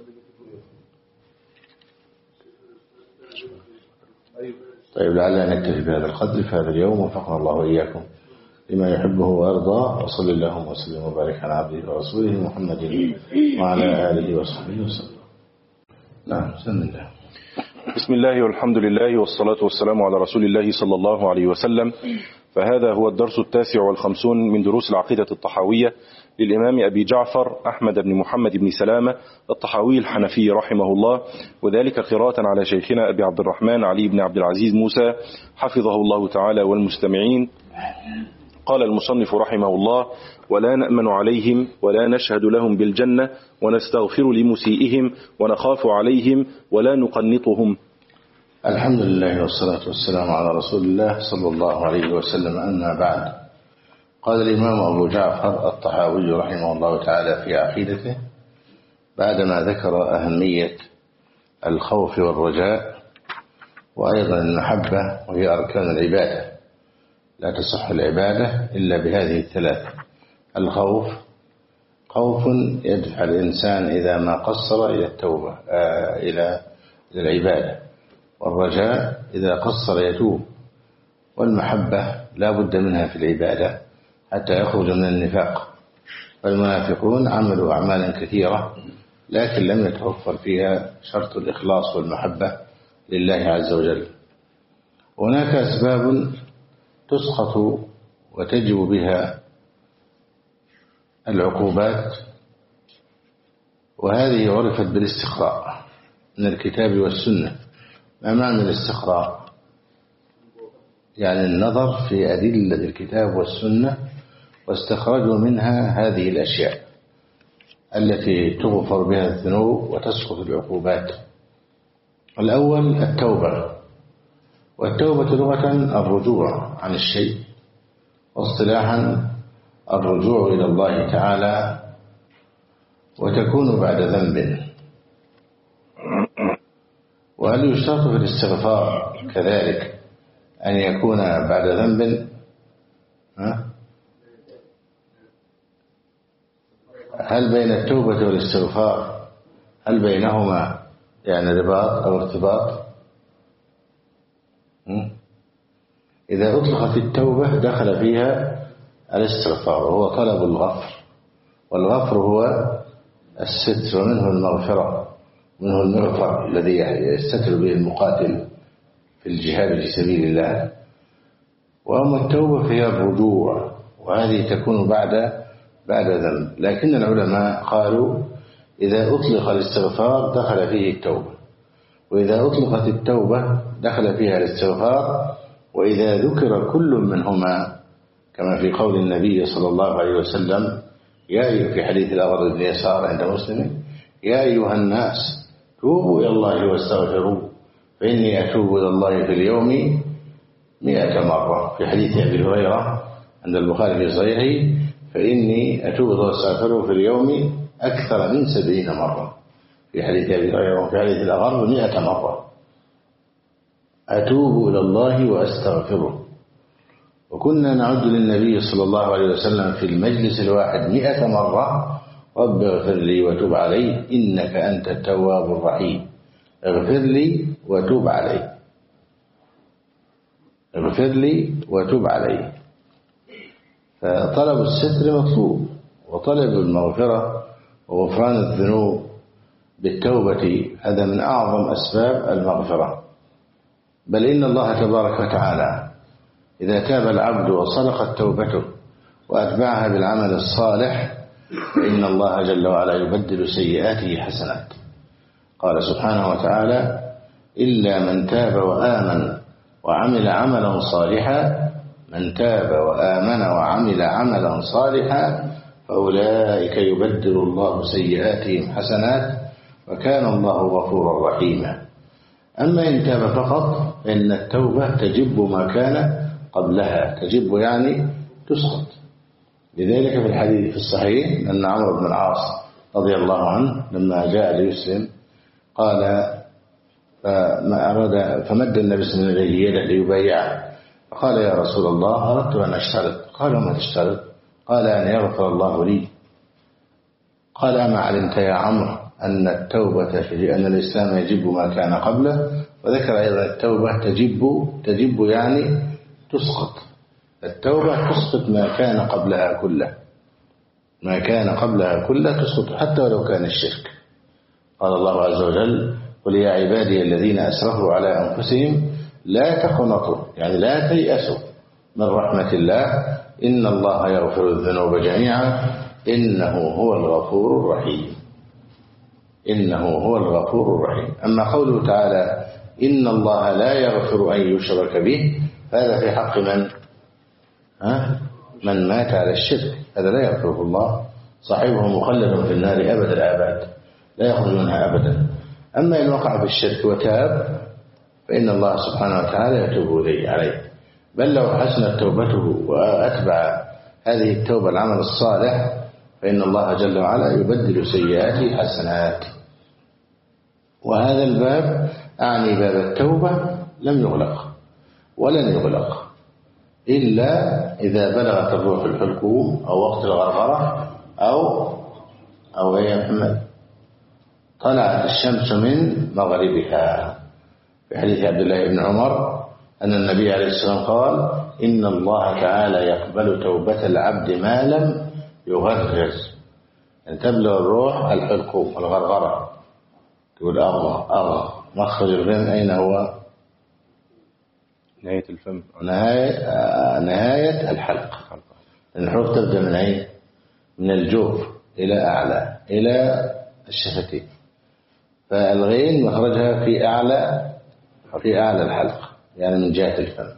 طيب لعلنا نكتفي بهذا القدر في هذا اليوم، وفقنا الله وإياكم لما يحبه ويرضى، وصلى اللهم وسلم وبارك على عبده ورسوله محمد وعلى آله وصحبه وسلم. نعم بسم الله. بسم الله والحمد لله والصلاة والسلام على رسول الله صلى الله عليه وسلم. فهذا هو الدرس التاسع والخمسون من دروس العقيدة الطحاوية للإمام أبي جعفر أحمد بن محمد بن سلامة الطحاوي الحنفي رحمه الله، وذلك قراءة على شيخنا أبي عبد الرحمن علي بن عبد العزيز موسى حفظه الله تعالى والمستمعين. قال المصنف رحمه الله: ولا نأمن عليهم ولا نشهد لهم بالجنة ونستغفر لمسيئهم ونخاف عليهم ولا نقنطهم. الحمد لله والصلاة والسلام على رسول الله صلى الله عليه وسلم. أما بعد، قال الإمام أبو جعفر الطحاوي رحمه الله تعالى في عقيدته بعدما ذكر أهمية الخوف والرجاء وأيضا المحبة وهي أركان العبادة، لا تصح العبادة إلا بهذه الثلاثة: الخوف، خوف يدفع الإنسان إذا ما قصر إلى التوبة آه إلى العبادة، والرجاء إذا قصر يتوب، والمحبة لا بد منها في العبادة حتى يخرج من النفاق. فالمنافقون عملوا أعمالا كثيرة لكن لم يتوفر فيها شرط الإخلاص والمحبة لله عز وجل. هناك أسباب تسقط وتجب بها العقوبات، وهذه عرفت بالاستقراء من الكتاب والسنة. ما معنى الاستقراء؟ يعني النظر في أدلة الكتاب والسنة واستخرجوا منها هذه الأشياء التي تغفر بها الذنوب وتسقط العقوبات. الأول التوبة، والتوبة لغة الرجوع عن الشيء، واصطلاحا الرجوع إلى الله تعالى، وتكون بعد ذنب. وهل يشترط في الاستغفار كذلك أن يكون بعد ذنب؟ ها؟ هل بين التوبة والاستغفار هل بينهما يعني رباط أو ارتباط؟ إذا أطلقت التوبة دخل فيها الاستغفار وهو طلب الغفر، والغفر هو الستر، ومنه المغفرة، منه المغفر الذي يستتر به المقاتل في الجهاد في سبيل الله. وأما التوبة فهي الرجوع، وهذه تكون بعد بعد ذنب. لكن العلماء قالوا إذا أطلق الاستغفار دخل فيه التوبة، وإذا أطلقت التوبة دخل فيها الاستغفار، وإذا ذكر كل منهما كما في قول النبي صلى الله عليه وسلم يا أيها في حديث الأغر بن يسار عند مسلم: يا أيها الناس توبوا إلى الله واستغفروا فإني أتوب إلى الله في اليوم مئة مرة. في حديث أبي هريرة عند البخاري في صحيحه: فإني أتوب إلى الله واستغفره في اليوم أكثر من سبعين مرة. في حديث أبي هريرة وفي حديث الأغر مئة مرة. أتوب إلى الله وأستغفره. وكنا نعد للنبي صلى الله عليه وسلم في المجلس الواحد مئة مرة: رب اغفر لي وتب علي إنك أنت التواب الرحيم. اغفر لي وتب علي، اغفر لي وتب علي. فطلب الستر مطلوب، وطلب المغفرة وغفران الذنوب بالتوبة هذا من أعظم أسباب المغفرة. بل إن الله تبارك وتعالى إذا تاب العبد وصدقت توبته وأتبعها بالعمل الصالح فإن الله جل وعلا يبدل سيئاته حسنات. قال سبحانه وتعالى: إلا من تاب وآمن وعمل عملا صالحا، من تاب وآمن وعمل عملا صالحا فأولئك يبدل الله سيئاتهم حسنات وكان الله غفورا رحيما. أما إن تاب فقط فإن التوبة تجب ما كان قبلها، تجب يعني تسقط. لذلك في الحديث في الصحيح أن عمرو بن العاص رضي الله عنه لما جاء ليسلم قال فما أراد فمد النبي صلى الله عليه وسلم يده ليبايعه، فقال يا رسول الله أردت أن أشترط. قال ما تشترط؟ قال أن يغفر الله لي. قال أما علمت يا عمرو أن التوبة أن الإسلام يجب ما كان قبله؟ وذكر أيضا التوبة تجب تجب يعني تسقط. التوبة تسقط ما كان قبلها كله، ما كان قبلها كله تسقط حتى ولو كان الشرك. قال الله عز وجل قل يا عبادي الذين أسرفوا على أنفسهم لا تقنطوا يعني لا تيأسوا من رحمة الله إن الله يغفر الذنوب جميعا إنه هو الغفور الرحيم. إنه هو الغفور الرحيم. أما قوله تعالى إن الله لا يغفر أن يشرك به، هذا في حق من؟ ها؟ من مات على الشرك، هذا لا يغفره الله، صاحبه مخلد في النار أبد الآباد لا يخرج منها أبدا. أما إن وقع في الشرك وتاب فإن الله سبحانه وتعالى يتوب إليه عليه، بل لو حسنت توبته وأتبع هذه التوبة العمل الصالح فإن الله جل وعلا يبدل سيئاته حسنات. وهذا الباب أعني باب التوبة لم يغلق ولن يغلق إلا إذا بلغت الروح الحلقوم أو وقت الغرغرة أو أو يا محمد طلعت الشمس من مغربها. في حديث عبد الله بن عمر أن النبي عليه السلام قال إن الله تعالى يقبل توبة العبد ما لم يغرغر، أن تبلغ الروح الحلقوم والغرغرة. تقول أغمى أغمى مخرج الغين أين هو؟ نهاية الفم، نهاية, آه نهاية الحلق. الحروف تبدأ من أين؟ من الجوف إلى أعلى إلى الشفتين، فالغين مخرجها في أعلى في أعلى الحلق يعني من جهة الفم.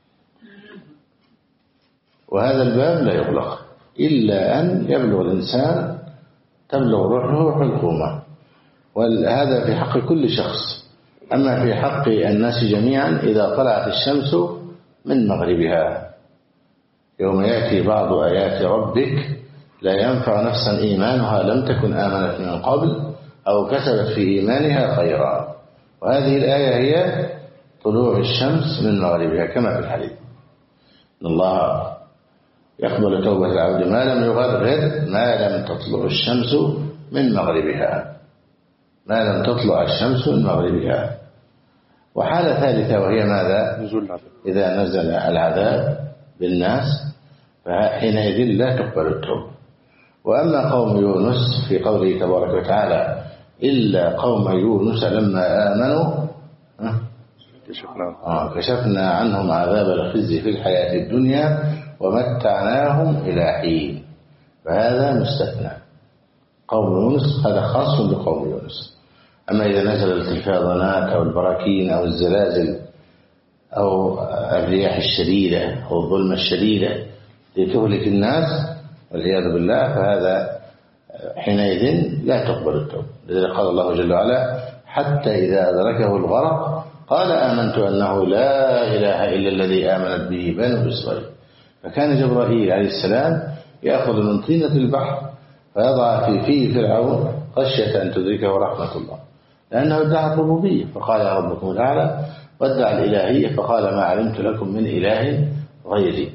وهذا الباب لا يغلق إلا أن يبلغ الإنسان تبلغ روحه حلقومة، وهذا في حق كل شخص. أما في حق الناس جميعا إذا طلعت الشمس من مغربها يوم يأتي بعض آيات ربك لا ينفع نفسا إيمانها لم تكن آمنت من قبل أو كسبت في إيمانها خيرا. وهذه الآية هي طلوع الشمس من مغربها كما في الحديث إن الله يقبل توبة العبد ما لم يغرغر ما لم تطلع الشمس من مغربها، ما لم تطلع الشمس من مغربها. وحالة ثالثة وهي ماذا؟ نزول العذاب. إذا نزل العذاب بالناس فحينئذ لا تقبل التوبة. وأما قوم يونس في قوله تبارك وتعالى إلا قوم يونس لما آمنوا كشفنا آه كشفنا عنهم عذاب الخزي في الحياة الدنيا ومتعناهم إلى حين، فهذا مستثنى. قوم يونس هذا خاص بقوم يونس. أما إذا نزلت الفيضانات أو البراكين أو الزلازل أو الرياح الشديدة أو الظلمة الشديدة لتهلك الناس والعياذ بالله فهذا حينئذ لا تقبل التوبة. لذلك قال الله جل وعلا حتى إذا أدركه الغرق قال آمنت أنه لا إله إلا الذي آمنت به بنو إسرائيل. فكان جبرائيل عليه السلام يأخذ من طينة البحر فيضع في فيه فرعون خشية أن تدركه رحمة الله، لأنه ادعى الربوبية فقال يا ربكم الأعلى، وادعى الإلهية فقال ما علمت لكم من إله غيري.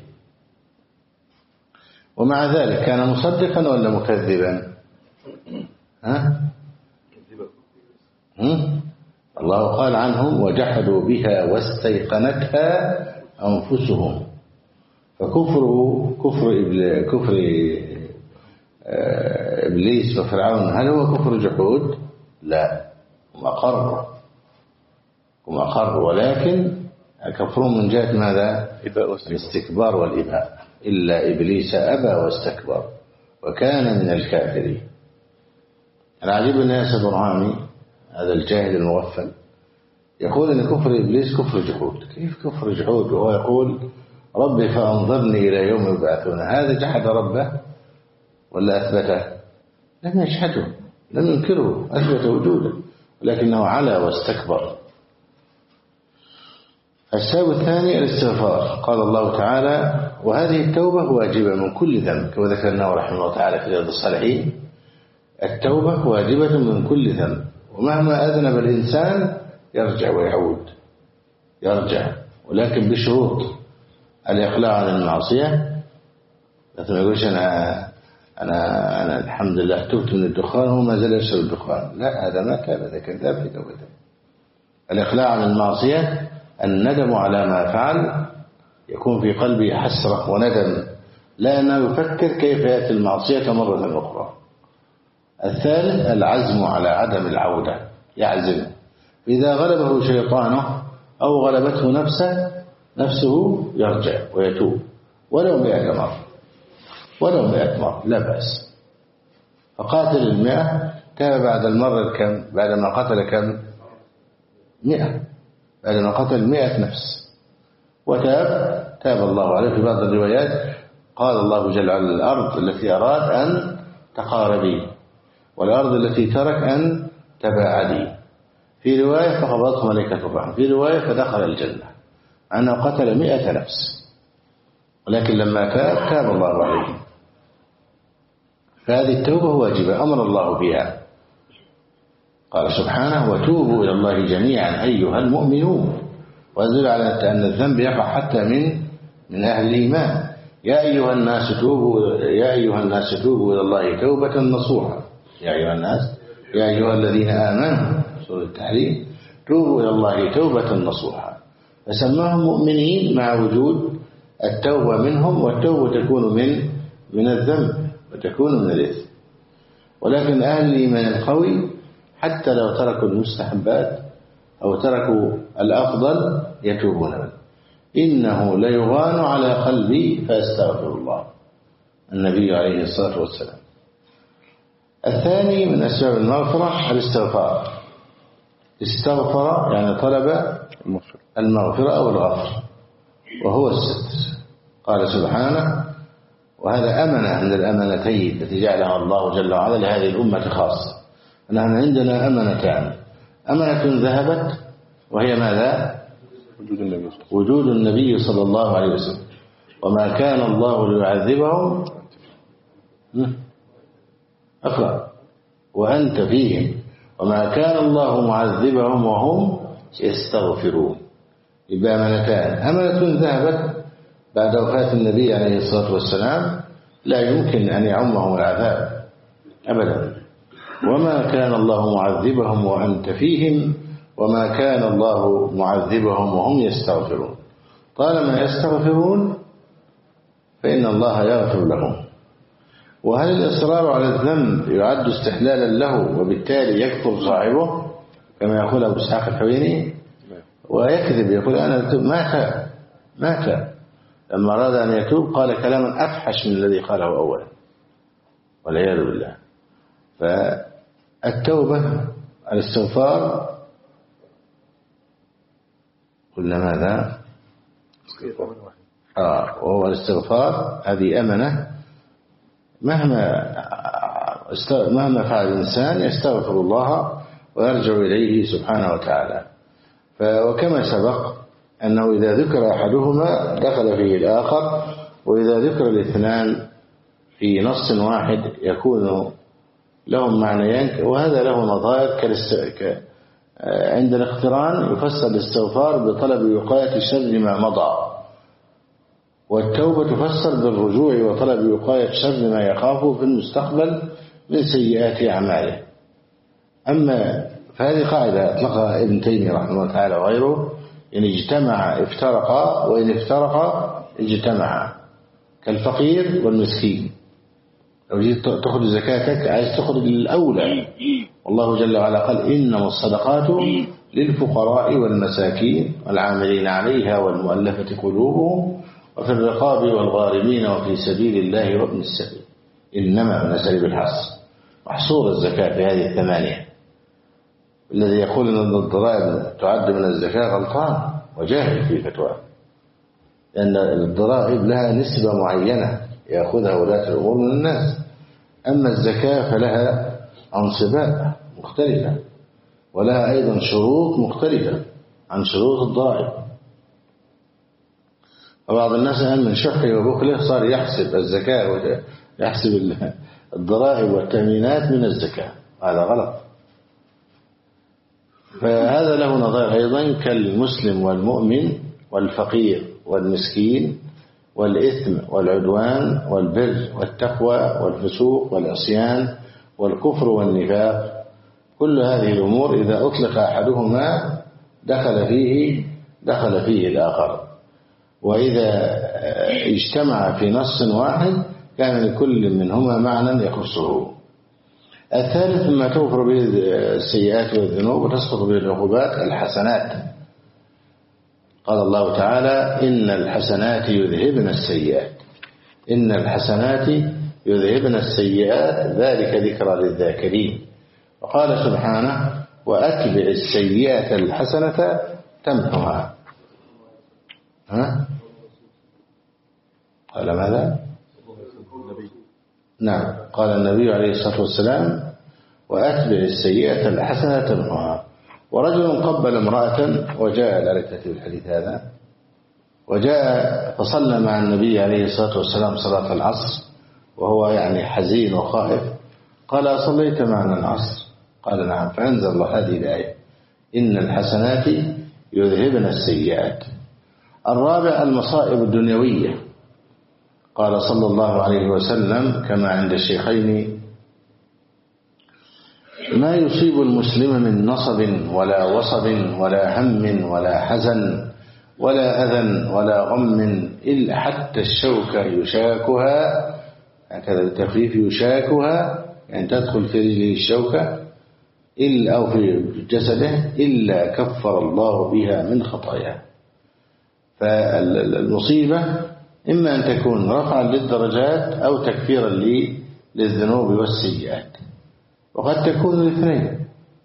ومع ذلك كان مصدقا ولا مكذبا؟ ها؟ هم؟ الله قال عنهم وجحدوا بها واستيقنتها أنفسهم. فكفر كفر كفر إبليس وفرعون هل هو كفر جحود؟ لا، هم أقروا هم أقروا ولكن كفروا من جهة ماذا؟ الاستكبار والإباء. إلا إبليس أبى واستكبر وكان من الكافرين. أنا عجيب الناس برهامي هذا الجاهل المغفل يقول إن كفر إبليس كفر جحود. كيف كفر جحود وهو يقول ربي فأنظرني إلى يوم يبعثون؟ هذا جحد ربه ولا أثبته؟ لم يجحده، لم ينكره، أثبت وجوده، ولكنه علا واستكبر السبب الثاني الاستغفار. قال الله تعالى: وهذه التوبة واجبة من كل ذنب، كما ذكرناه رحمه الله تعالى في رياض الصالحين. التوبة واجبة من كل ذنب، ومهما أذنب الإنسان يرجع ويعود، يرجع، ولكن بشروط: الإقلاع عن المعصية. مثل ما يقولش أنا أنا أنا الحمد لله تبت من الدخان وهو ما زال يشرب الدخان، لا، هذا ما كان، هذا كذاب في توبته. الإقلاع عن المعصية، الندم على ما فعل، يكون في قلبه حسرة وندم، لا أنه يفكر كيف يأتي المعصية مرة أخرى. الثالث العزم على عدم العودة، يعزم إذا غلبه شيطانه أو غلبته نفسه نفسه يرجع ويتوب، ولو مئة مرة، ولو مئة مرة لا بأس. فقاتل المئة تاب بعد المرة الكم؟ بعد ما قتل كم؟ مئة، بعد ما قتل مئة نفس وتاب، تاب الله عليه. في بعض الروايات قال الله جل وعلا: الأرض التي أراد أن تقاربي، والأرض التي ترك أن تباعدي. في رواية فقبضته ملائكة الرحمة، في رواية فدخل الجنة، أنه قتل مئة نفس، ولكن لما تاب تاب الله عليه. فهذه التوبة واجبة أمر الله بها. قال سبحانه: وتوبوا إلى الله جميعا أيها المؤمنون. ويدل على أن الذنب يقع حتى من من أهل الإيمان. يا أيها الناس توبوا يا أيها الناس توبوا إلى الله توبة نصوحا. يا أيها الناس، يا أيها الذين آمنوا، سورة التحريم، توبوا إلى الله توبة نصوحا. فسماهم مؤمنين مع وجود التوبة منهم، والتوبة تكون من من الذنب وتكون من الإثم. ولكن أهل الإيمان القوي حتى لو تركوا المستحبات أو تركوا الأفضل يتوبون منه. إنه ليغان على قلبي فأستغفر الله، النبي عليه الصلاة والسلام. الثاني من أسباب المغفرة الاستغفار. استغفر يعني طلب المغفرة أو الغفر، وهو الستر. قال سبحانه: وهذا أمنة من الأمانتين التي جعلها الله جل وعلا لهذه الأمة خاصة. نحن عندنا أمنتان: أمنة ذهبت وهي ماذا؟ وجود النبي وجود النبي صلى الله عليه وسلم. وما كان الله ليعذبهم أقرأ وأنت فيهم وما كان الله معذبهم وهم يستغفرون. يبقى أمنتان: أمنة ذهبت بعد وفاة النبي عليه الصلاة والسلام، لا يمكن أن يعمهم العذاب أبدا. وما كان الله معذبهم وأنت فيهم وما كان الله معذبهم وهم يستغفرون. طالما يستغفرون فإن الله يغفر لهم. وهل الإصرار على الذنب يعد استحلالا له وبالتالي يكفر صاحبه كما يقول أبو إسحاق الحويني؟ ويكذب، يقول أنا ما تاب ما تاب لما أراد أن يتوب قال كلاما أفحش من الذي قاله أولا، والعياذ بالله. فالتوبة الاستغفار قلنا ماذا؟ آه وهو الاستغفار. هذه أمنة، مهما مهما فعل الإنسان يستغفر الله ويرجع إليه سبحانه وتعالى. وكما سبق أنه إذا ذكر أحدهما دخل فيه الآخر، وإذا ذكر الاثنان في نص واحد يكون لهم معنيان، وهذا له نظائر. عند الاقتران يفسر الاستغفار بطلب وقاية شر ما مضى، والتوبة تفسر بالرجوع وطلب وقاية شر ما يخافه في المستقبل من سيئات أعماله. أما فهذه قاعدة أطلقها ابن تيمية رحمه الله تعالى وغيره: إن اجتمع افترقا وإن افترقا اجتمعا، كالفقير والمسكين. لو جيت تخرج زكاتك عايز تخرج للأولى، والله جل وعلا قال: إنما الصدقات للفقراء والمساكين والعاملين عليها والمؤلفة قلوبهم وفي الرقاب والغارمين وفي سبيل الله وابن السبيل. إنما من سبيل الحصر، محصور الزكاة في هذه الثمانية. الذي يقول أن الضرائب تعد من الزكاة غلطان وجاهل في فتواه، لأن الضرائب لها نسبة معينة يأخذها ولاة الأمور من الناس. أما الزكاة فلها أنصباء مختلفة، ولها أيضا شروط مختلفة عن شروط الضرائب. وبعض الناس الآن من شحه وبخله صار يحسب الزكاة ويحسب الضرائب والتأمينات من الزكاة، هذا غلط. فهذا له نظير أيضا كالمسلم والمؤمن والفقير والمسكين والإثم والعدوان والبر والتقوى والفسوق والعصيان والكفر والنفاق. كل هذه الأمور إذا أطلق أحدهما دخل فيه دخل فيه الآخر، وإذا اجتمع في نص واحد كان لكل منهما معنى يخصه. الثالث مما توفر به السيئات والذنوب وتسقط به العقوبات الحسنات. قال الله تعالى إن الحسنات يذهبن السيئات إن الحسنات يذهبن السيئات ذلك ذكرى للذاكرين. وقال سبحانه وأتبع السيئة الحسنة تمحها. ها؟ قال ماذا؟ نعم، قال النبي عليه الصلاة والسلام وأتبع السيئة الحسنة تمحها. ورجل قبل امرأة وجاء لا ركبة الحديث هذا، وجاء فصلى مع النبي عليه الصلاة والسلام صلاة العصر وهو يعني حزين وخائف. قال صليت معنا العصر؟ قال نعم. فأنزل الله هذه الآية إن الحسنات يذهبن السيئات. الرابع المصائب الدنيوية. قال صلى الله عليه وسلم كما عند الشيخين ما يصيب المسلم من نصب ولا وصب ولا هم ولا حزن ولا أذى ولا غم إلا حتى الشوكة يشاكها، هكذا بالتخفيف يشاكها يعني تدخل في رجله الشوكة إلا أو في جسده إلا كفر الله بها من خطاياه. فالمصيبة إما أن تكون رفعا للدرجات أو تكفيرا للذنوب والسيئات، وقد تكون الاثنين.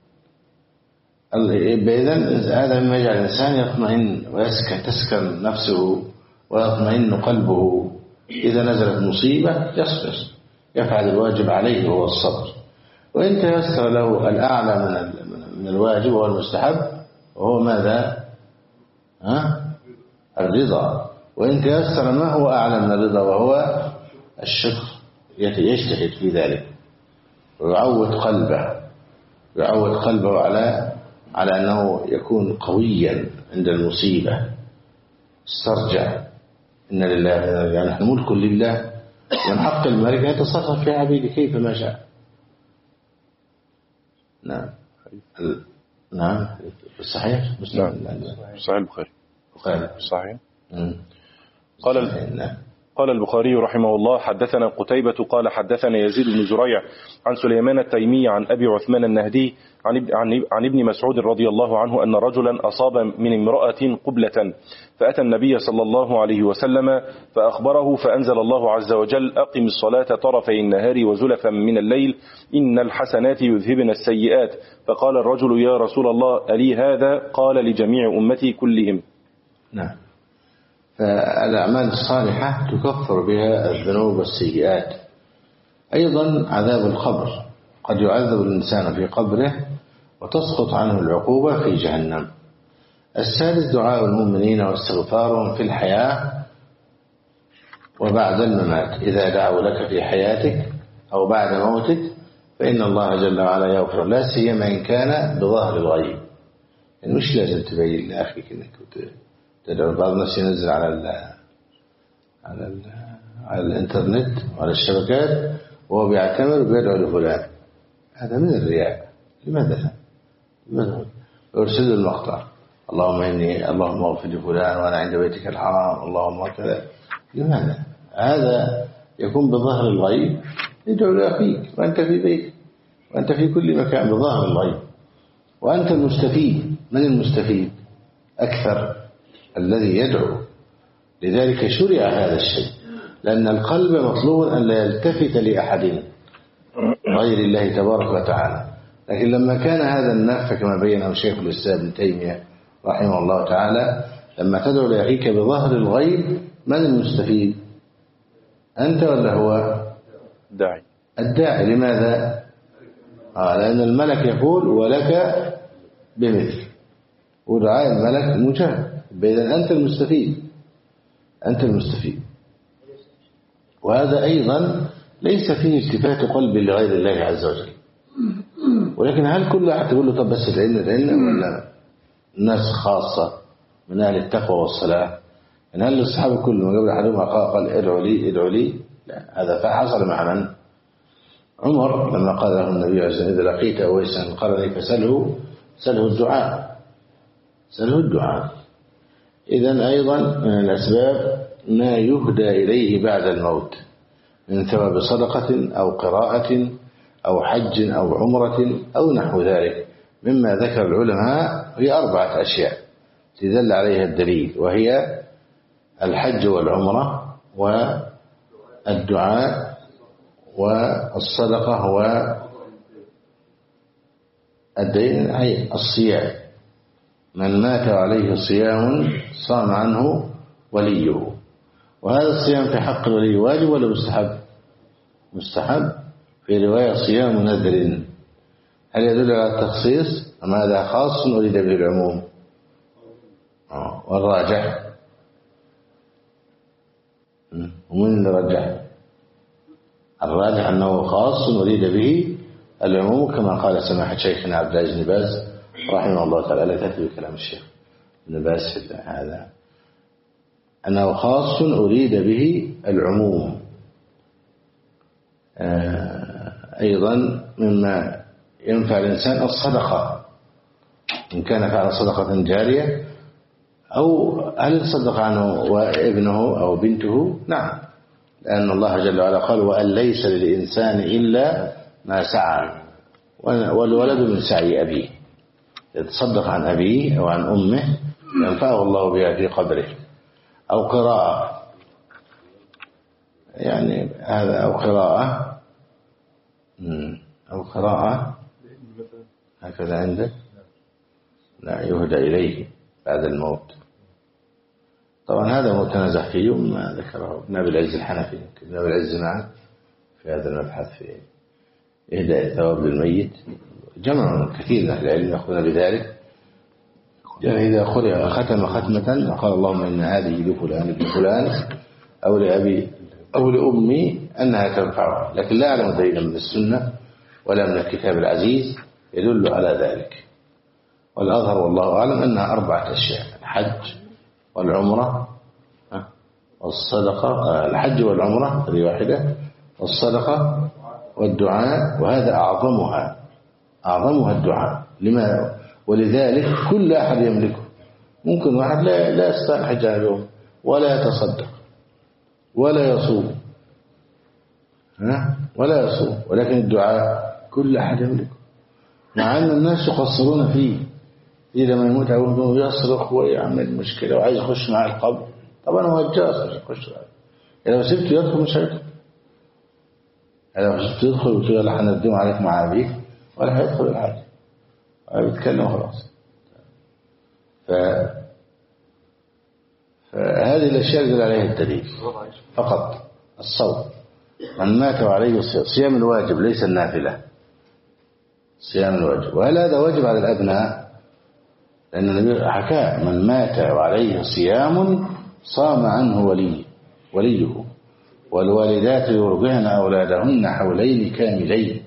إذن هذا مما يجعل الإنسان يطمئن ويسكن تسكن نفسه ويطمئن قلبه. إذا نزلت مصيبة يصبر يفعل الواجب عليه وهو الصبر، وإن تيسر له الأعلى من الواجب وهو المستحب وهو ماذا؟ ها؟ الرضا. وإن تيسر ما هو أعلى من الرضا وهو الشكر يجتهد في ذلك ويعود قلبه يعود قلبه على على أنه يكون قويا عند المصيبة. استرجع إن لله يعني نحن ملك لله، ومن حق الملك أن يتصرف في عبيده كيف ما شاء. نعم نعم صحيح نعم صحيح البخاري صحيح. قال قال البخاري رحمه الله حدثنا قتيبة قال حدثنا يزيد بن زريع عن سليمان التيمي عن أبي عثمان النهدي عن عن ابن مسعود رضي الله عنه أن رجلا أصاب من امرأة قبلة فأتى النبي صلى الله عليه وسلم فأخبره فأنزل الله عز وجل أقم الصلاة طرفي النهار وزلفا من الليل إن الحسنات يذهبن السيئات. فقال الرجل يا رسول الله ألي هذا؟ قال لجميع أمتي كلهم. نعم. فالأعمال الصالحة تكفر بها الذنوب والسيئات. أيضا عذاب القبر، قد يعذب الإنسان في قبره وتسقط عنه العقوبة في جهنم. السادس دعاء المؤمنين واستغفارهم في الحياة وبعد الممات. إذا دعوا لك في حياتك أو بعد موتك فإن الله جل وعلا يغفر، لا سيما إن كان بظاهر الغيب. يعني مش لازم تبين لأخيك إنك تدعو. بعض الناس ينزل على ال على ال على الإنترنت وعلى الشبكات وهو بيعتمر وبيدعو لفلان، هذا من الرياء. لماذا؟ لماذا؟ يرسل المقطع اللهم إني اللهم اغفر لفلان وأنا عند بيتك الحرام اللهم كذا. لماذا؟ هذا يكون بظهر الغيب، يدعو لأخيك وأنت في بيتك وأنت في كل مكان بظهر الغيب، وأنت المستفيد. من المستفيد أكثر؟ الذي يدعو. لذلك شرع هذا الشيء، لأن القلب مطلوب أن لا يلتفت لأحد غير الله تبارك وتعالى. لكن لما كان هذا النفع كما بينه شيخ الإسلام ابن تيمية رحمه الله تعالى، لما تدعو لأخيك بظهر الغيب من المستفيد؟ أنت ولا هو؟ الداعي. الداعي. لماذا؟ آه لأن الملك يقول ولك بمثل، ودعاء الملك مجاب، إذن أنت المستفيد. أنت المستفيد. وهذا أيضا ليس فيه التفات قلب لغير الله عز وجل. ولكن هل كل أحد تقول له طب بس ادعينا ادعينا، ولا الناس خاصة من أهل التقوى والصلاة؟ إن هل الصحابة كلهم قبل أحدهم قال ادعوا لي ادعوا لي؟ لا، هذا فحصل مع من؟ عمر لما قال له النبي عليه الصلاة والسلام إذا لقيت أويسا القرني فسله سله الدعاء سله الدعاء. إذن أيضا من الأسباب ما يهدى إليه بعد الموت من ثواب صدقة أو قراءة أو حج أو عمرة أو نحو ذلك مما ذكر العلماء. هي أربعة أشياء تدل عليها الدليل، وهي الحج والعمرة والدعاء والصدقة والدين أي الصيام. من مات عليه صيام صام عنه وليه. وهذا الصيام في حق الولي واجب ولا مستحب؟ مستحب. في رواية صيام نذر. هل يدل على التخصيص أم هذا خاص أريد به العموم؟ والراجح ومن اللي رجح؟ الراجح أنه خاص أريد به العموم كما قال سماحة شيخنا عبد العزيز بن باز رحمه الله تعالى. لا تأتي بكلام الشيخ ابن باز في هذا، أنه خاص أريد به العموم. أيضا مما ينفع الإنسان الصدقة، إن كان فعل صدقة جارية أو هل صدق عنه وابنه أو بنته؟ نعم، لأن الله جل وعلا قال وأن ليس للإنسان إلا ما سعى والولد من سعي أبيه. يتصدق عن أبيه أو عن أمه ينفعه الله بها في قبره. أو قراءة، يعني هذا أو قراءة أو قراءة هكذا عندك لا يهدى إليه بعد الموت. طبعا هذا متنازع فيه وما ذكره ابن أبي العز الحنفي. ابن أبي العز معه في هذا المبحث في إهداء ثواب للميت. جمع كثير من أهل العلم يأخذون بذلك. يعني إذا قرأ ختم ختمة قال اللهم إن هذه لفلان ابن فلان أو لأبي أو لأمي أنها تنفعه. لكن لا أعلم دليلا من السنة ولا من الكتاب العزيز يدل على ذلك. والأظهر والله أعلم أنها أربعة أشياء: الحج والعمرة والصدقة. الحج والعمرة هذه واحدة، والصدقة والدعاء، وهذا أعظمها أعظمها الدعاء. لما؟ ولذلك كل أحد يملكه. ممكن واحد لا لا يستطيع الحج اليوم ولا يتصدق ولا يصوم ها ولا يصوم، ولكن الدعاء كل أحد يملكه، مع أن الناس يقصرون فيه. إذا ما يموت عوده يصرخ ويعمل مشكلة وعايز يخش مع القبر. طبعا هو الجاسر يخش، لو سبته يدخل مش هيدخل. لو سبته يدخل وتقول يلا هندم عليك مع أبيك ولا هيدخل الحاجة، بيتكلم خلاص. ف... فهذه الأشياء يدل عليها الدليل فقط. الصوم من مات عليه صيام الواجب ليس النافلة، صيام الواجب. وهل هذا واجب على الأبناء؟ لأن النبي حكى من مات وعليه صيام صام عنه ولي وليه والوالدات يرضعن أولادهن حولين كاملين.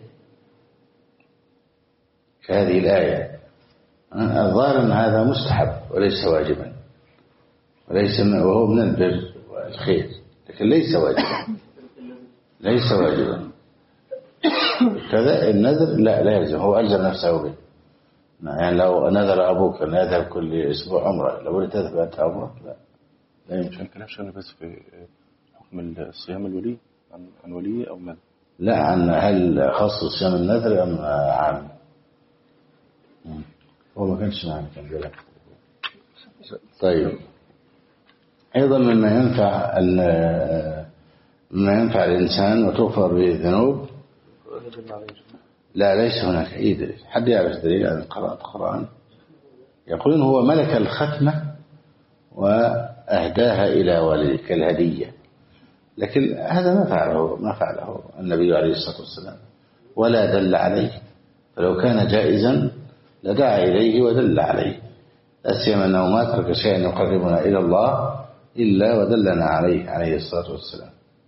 هذه الآية الظاهر أن هذا مستحب وليس واجبا، وليس وهو من البر والخير، لكن ليس واجبا ليس واجبا. كذا النذر لا لا يلزم، هو ألزم نفسه به. يعني لو نذر أبوك أن يذهب كل أسبوع عمرة، لو أنت تذهب أنت عمرة لا لا يمكن. كلام شغله بس في حكم الصيام الولي عن عن ولي أو من؟ لا، عن هل خاص صيام النذر أم عام؟ هو ما كانش معنا كان بيلعب. طيب، أيضا مما ينفع مما ينفع الإنسان وتغفر به الذنوب. لا ليس هناك أي دليل. حد يعرف دليل على قراءة القرآن؟ يقولون هو ملك الختمة وأهداها إلى والده كالهدية، لكن هذا ما فعله ما فعله النبي عليه الصلاة والسلام ولا دل عليه. فلو كان جائزا لدعا إليه ودل عليه، لا سيما أنه ما ترك شيئا يقربنا إلى الله إلا ودلنا عليه عليه الصلاة والسلام.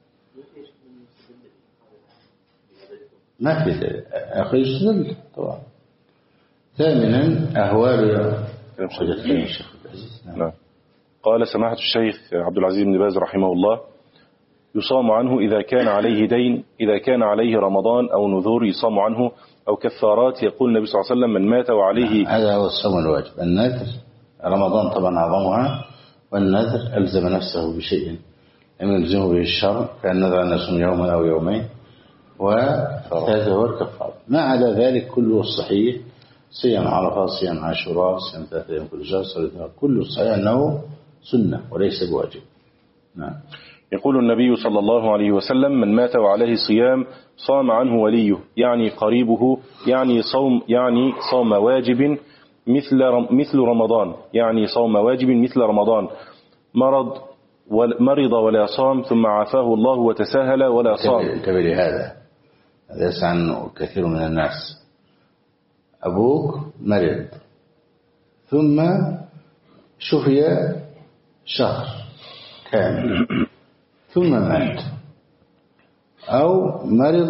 ما في دليل أخي يستدل طبعا. ثامنا أهوال الشيخ العزيز. نعم. قال سماحة الشيخ عبد العزيز بن باز رحمه الله: يصام عنه إذا كان عليه دين، إذا كان عليه رمضان أو نذور يصام عنه، أو كفارات. يقول النبي صلى الله عليه وسلم: من مات وعليه. هذا هو الصوم الواجب. النذر رمضان طبعا أعظمها، والنذر ألزم نفسه بشيء لم يلزمه به الشرع، كان نذر أن يصوم يوما أو يومين، وهذا هو الكفار. ما عدا ذلك كله الصحيح: صيام عرفة، صيام عاشوراء، صيام ثلاثة أيام كل شهر، كله الصحيح أنه سنة وليس بواجب. نعم. يقول النبي صلى الله عليه وسلم: من مات وعليه صيام صام عنه وليه، يعني قريبه، يعني صوم يعني صوم واجب مثل مثل رمضان، يعني صوم واجب مثل رمضان. مرض مرض ولا صام، ثم عافاه الله وتساهل ولا صام. انتبه لهذا، هذا يسعى عنه كثير من الناس. أبوك مرض ثم شفي شهر كامل ثم مات، أو مرض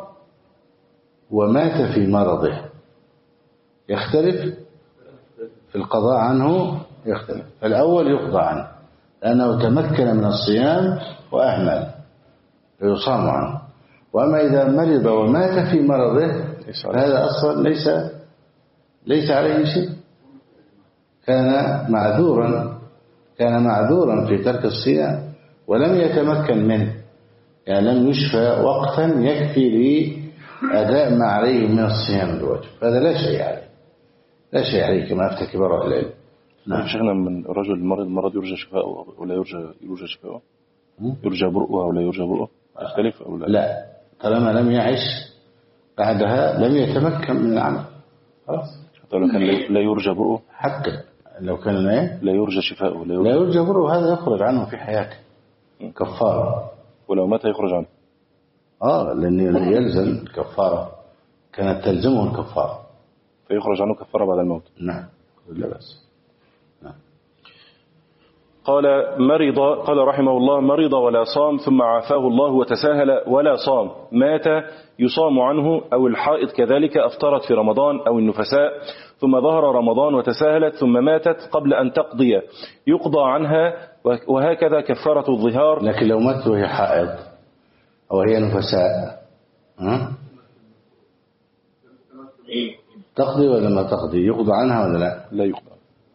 ومات في مرضه، يختلف في القضاء عنه، يختلف. فالأول يقضى عنه لأنه تمكن من الصيام وأهمل فيصام عنه. وأما إذا مرض ومات في مرضه هذا أصلا ليس ليس عليه شيء، كان معذورا كان معذورا في ترك الصيام ولم يتمكن منه، يعني لم يشفى وقتا يكفي لأداء ما عليه من الصيام الواجب، هذا لا شيء عليه لا شيء عليه كما أفتى كبار العلم. نعم. شيخنا، من الرجل المرض المرض يرجى شفاؤه ولا يرجى يرجى شفاؤه؟ يرجى برؤه ولا يرجى برؤه؟ يختلف أو لا؟ لا، طالما لم يعش بعدها لم يتمكن من العمل خلاص. حتى لو كان لا يرجى برؤه، حتى لو كان لا, لا يرجى شفاؤه لا يرجى, لا يرجى برؤه، هذا يخرج عنه في حياته كفارة. ولو مات يخرج عنه. آه لأن يلزم الكفارة، كانت تلزمه الكفارة فيخرج عنه كفارة بعد الموت. نعم لا بأس. نعم. قال مرض قال رحمه الله: مرض ولا صام، ثم عافاه الله وتساهل ولا صام. مات يصام عنه، أو الحائض كذلك أفطرت في رمضان، أو النفساء ثم ظهر رمضان وتساهلت ثم ماتت قبل أن تقضي يقضى عنها، وهكذا كفارة الظهار. لكن لو مات وهي حائض أو هي نفساء ها؟ تقضي ولا ما تقضي؟ يقضى عنها ولا لا؟ لا يقضى.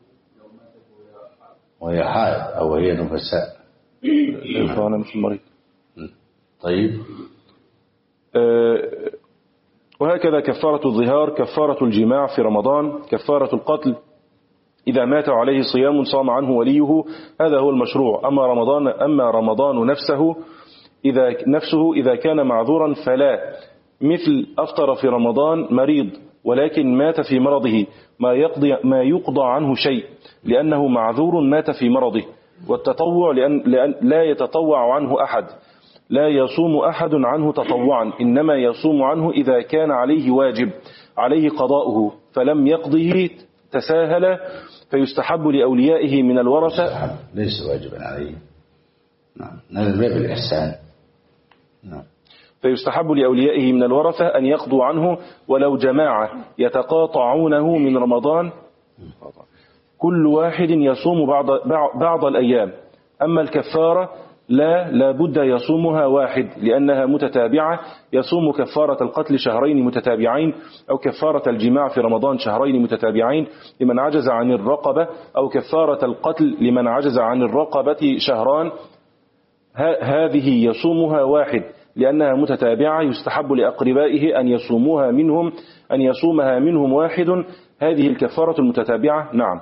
وهي حائض أو هي نفساء لا يقضى عنها مثل المريض. طيب. أه وهكذا كفارة الظهار، كفارة الجماع في رمضان، كفارة القتل إذا مات عليه صيام صام عنه وليه، هذا هو المشروع. أما رمضان أما رمضان نفسه إذا نفسه إذا كان معذورا فلا، مثل أفطر في رمضان مريض ولكن مات في مرضه، ما يقضي ما يقضى عنه شيء لأنه معذور مات في مرضه. والتطوع لأن, لأن لا يتطوع عنه أحد، لا يصوم أحد عنه تطوعا، إنما يصوم عنه إذا كان عليه واجب عليه قضاؤه فلم يقضه تساهل، فيستحب لأوليائه من الورثة. ليس واجبا عليه. نعم، هذا باب الإحسان. نعم. فيستحب لأوليائه من الورثة أن يقضوا عنه ولو جماعة يتقاطعونه من رمضان، كل واحد يصوم بعض, بعض الأيام. أما الكفارة لا لا بد يصومها واحد لأنها متتابعة، يصوم كفارة القتل شهرين متتابعين، أو كفارة الجماع في رمضان شهرين متتابعين لمن عجز عن الرقبة، أو كفارة القتل لمن عجز عن الرقبة شهران. هذه يصومها واحد لأنها متتابعة، يستحب لأقربائه أن يصوموها منهم أن يصومها منهم واحد. هذه الكفارة المتتابعة. نعم.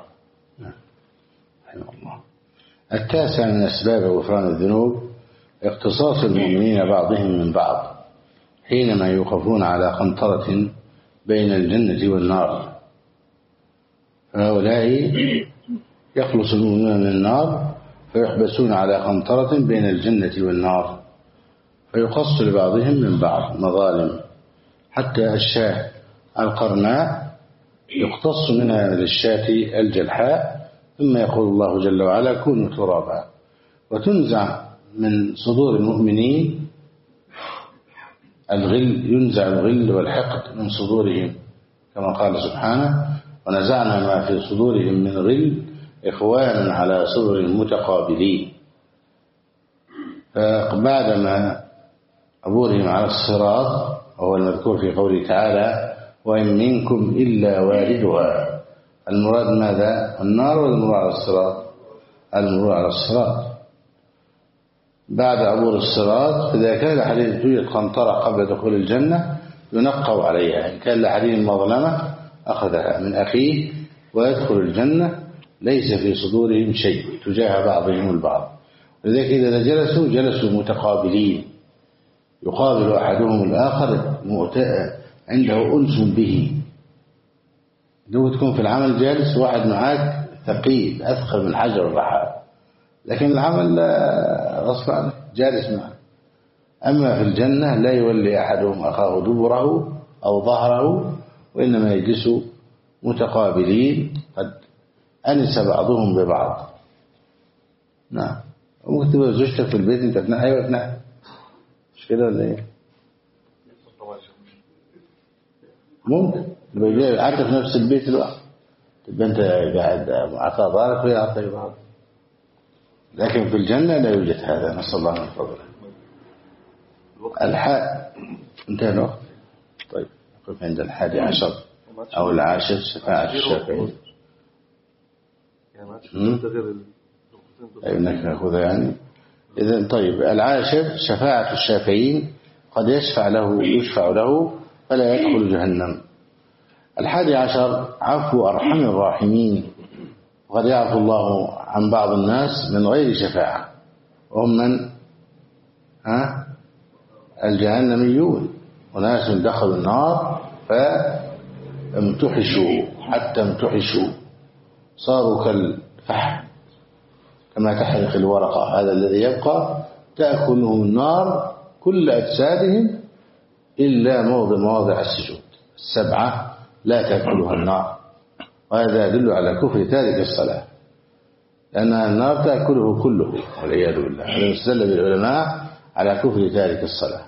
الله. التاسع من أسباب غفران الذنوب اختصاص المؤمنين بعضهم من بعض حينما يوقفون على قنطرة بين الجنة والنار، فهؤلاء يخلص المؤمنون من النار فيحبسون على قنطرة بين الجنة والنار، فيقص لبعضهم من بعض مظالم، حتى الشاة القرناء يقتص منها للشاة الجلحاء، ثم يقول الله جل وعلا: كونوا ترابا، وتنزع من صدور المؤمنين الغل، ينزع الغل والحقد من صدورهم كما قال سبحانه ونزعنا ما في صدورهم من غل إخوانا على سرر متقابلين. فبعدما عبورهم على الصراط وهو المذكور في قوله تعالى وإن منكم إلا واردها، المراد ماذا؟ النار ولا المرور على الصراط؟ المرور على الصراط. بعد عبور الصراط فإذا كان لحديث توجد قنطرة قبل دخول الجنة ينقوا عليها، إن كان لحديث مظلمة أخذها من أخيه ويدخل الجنة ليس في صدورهم شيء تجاه بعضهم البعض. ولذلك إذا جلسوا جلسوا متقابلين، يقابل أحدهم الآخر عنده أنس به. لو تكون في العمل جالس واحد معاك ثقيل أثقل من حجر الرحال، لكن العمل غصب عنه جالس معه. أما في الجنة لا يولي أحدهم أخاه دبره أو ظهره، وإنما يجلسوا متقابلين قد أنس بعضهم ببعض. نعم. ممكن تبقى زوجتك في البيت انت تنحي ايوه تنحي، مش كده ولا ايه؟ ممكن تبقى قاعده في نفس البيت الواحد، تبقى انت قاعد عطاء ظهرك وهي عطاء ظهرك. لكن في الجنه لا يوجد هذا، نسال الله من فضله. الحاء انتهى الوقت. طيب نقف عند الحادي عشر او العاشر شفاعه الشافعين. أي أنك نأخذها يعني. إذن طيب العاشر شفاعة الشافعين، قد يشفع له يشفع له فلا يدخل جهنم. الحادي عشر عفو أرحم الراحمين، وقد يعفو الله عن بعض الناس من غير شفاعة، وهم من ها الجهنميون، وناس دخلوا النار فامتحشوا حتى امتحشوا صاروا كالفحم كما تحرق الورقة، هذا الذي يبقى تأكلهم النار كل أجسادهم إلا موضع مواضع السجود السبعة لا تأكلها النار، وهذا يدل على كفر تارك الصلاة، لأن النار تأكله كله والعياذ بالله. هذا يستدل بالعلماء على كفر تارك الصلاة،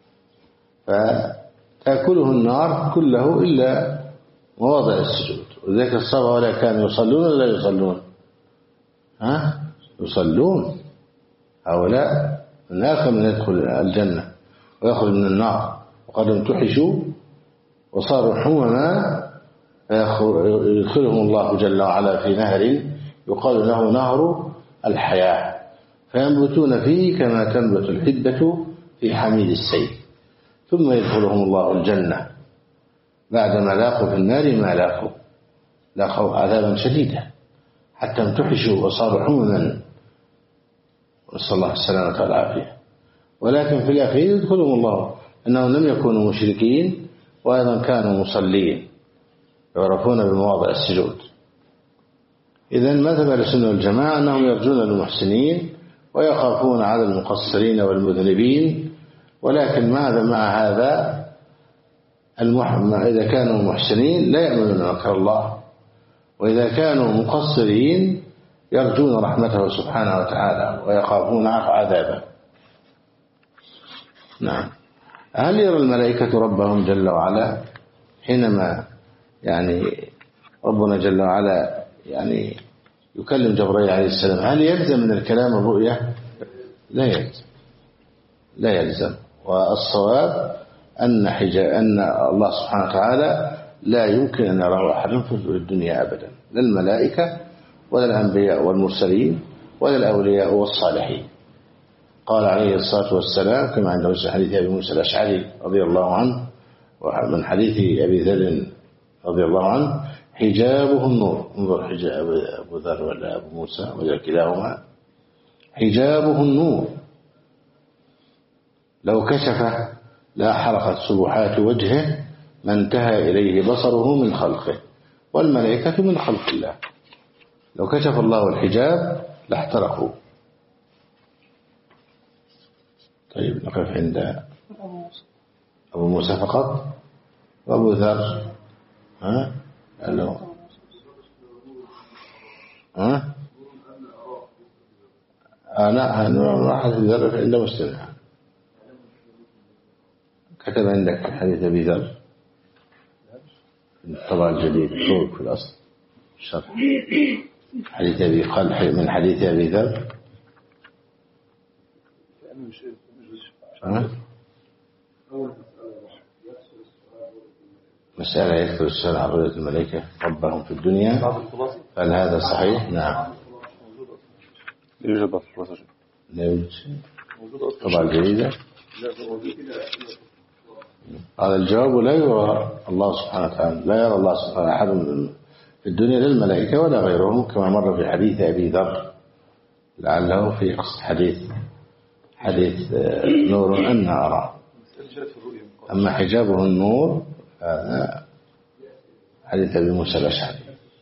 فتأكله النار كله إلا مواضع السجود. وذلك الصحابة ولا كانوا يصلون ولا يصلون ها يصلون. هؤلاء من آخر من يدخل الجنة ويخرج من النار وقد امتحشوا وصاروا حمما، يدخلهم الله جل وعلا في نهر يقال له نهر الحياة، فينبتون فيه كما تنبت الحبة في حميد السيل، ثم يدخلهم الله الجنة بعدما لاقوا في النار ما لاقوا لاقوا عذابا شديدا حتى امتحشوا وصاروا حمما، نسأل الله السلامة والعافية. ولكن في الأخير يدخلهم الله أنهم لم يكونوا مشركين، وأيضا كانوا مصلين يعرفون بمواضع السجود. إذن مذهب السنة والجماعة أنهم يرجون المحسنين ويخافون على المقصرين والمذنبين، ولكن ماذا مع هذا إذا كانوا محسنين لا يأمنون مكر الله، وإذا كانوا مقصرين يرجون رحمته سبحانه وتعالى ويخافون عذابه. نعم. هل يرى الملائكة ربهم جل وعلا؟ حينما يعني ربنا جل وعلا يعني يكلم جبريل عليه السلام، هل يلزم من الكلام الرؤية؟ لا يلزم لا يلزم والصواب أن حجا أن الله سبحانه وتعالى لا يمكن أن يراه أحد في الدنيا أبدا، لا الملائكة ولا الأنبياء والمرسلين ولا الأولياء والصالحين. قال عليه الصلاة والسلام كما عند حديث أبي موسى الأشعري رضي الله عنه ومن حديث أبي ذر رضي الله عنه حجابه النور. انظر حجاب أبو ذر ولا أبو موسى ولا كلاهما، حجابه النور لو كشف لا حرقت سبحات وجهه ما انتهى إليه بصره من خلقه، والملائكة من خلق الله، لو كشف الله الحجاب لاحترقوا. طيب نقف عند أبو موسى فقط. وأبو ذر ها قال ها أنا أنا حديث ذر فإن مسلم كتب عندك حديث أبي ذر الطبع الجديد فوق في الأصل الشرح حديث أبي قال من حديث أبي ذر مسألة يذكر السؤال عن رؤية الملائكة ربهم في الدنيا هل هذا صحيح؟ نعم يوجد بعض الخلاصة لا يوجد طبعا الجديدة هذا الجواب لا يرى الله سبحانه وتعالى لا يرى الله سبحانه أحد في الدنيا للملائكة ولا غيرهم كما مر في حديث أبي ذر لعله في قصة حديث حديث نور أن أرى أما حجابه النور هذا حديث أبي موسى الأشعري.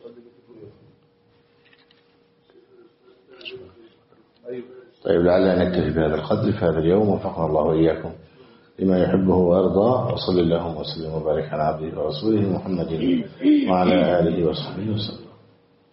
طيب لعلنا نكتفي بهذا القدر في هذا اليوم وفقنا الله وإياكم لما يحبه ويرضى وصلى اللهم وسلم وبارك على عبده ورسوله محمد وعلى آله وصحبه وسلم.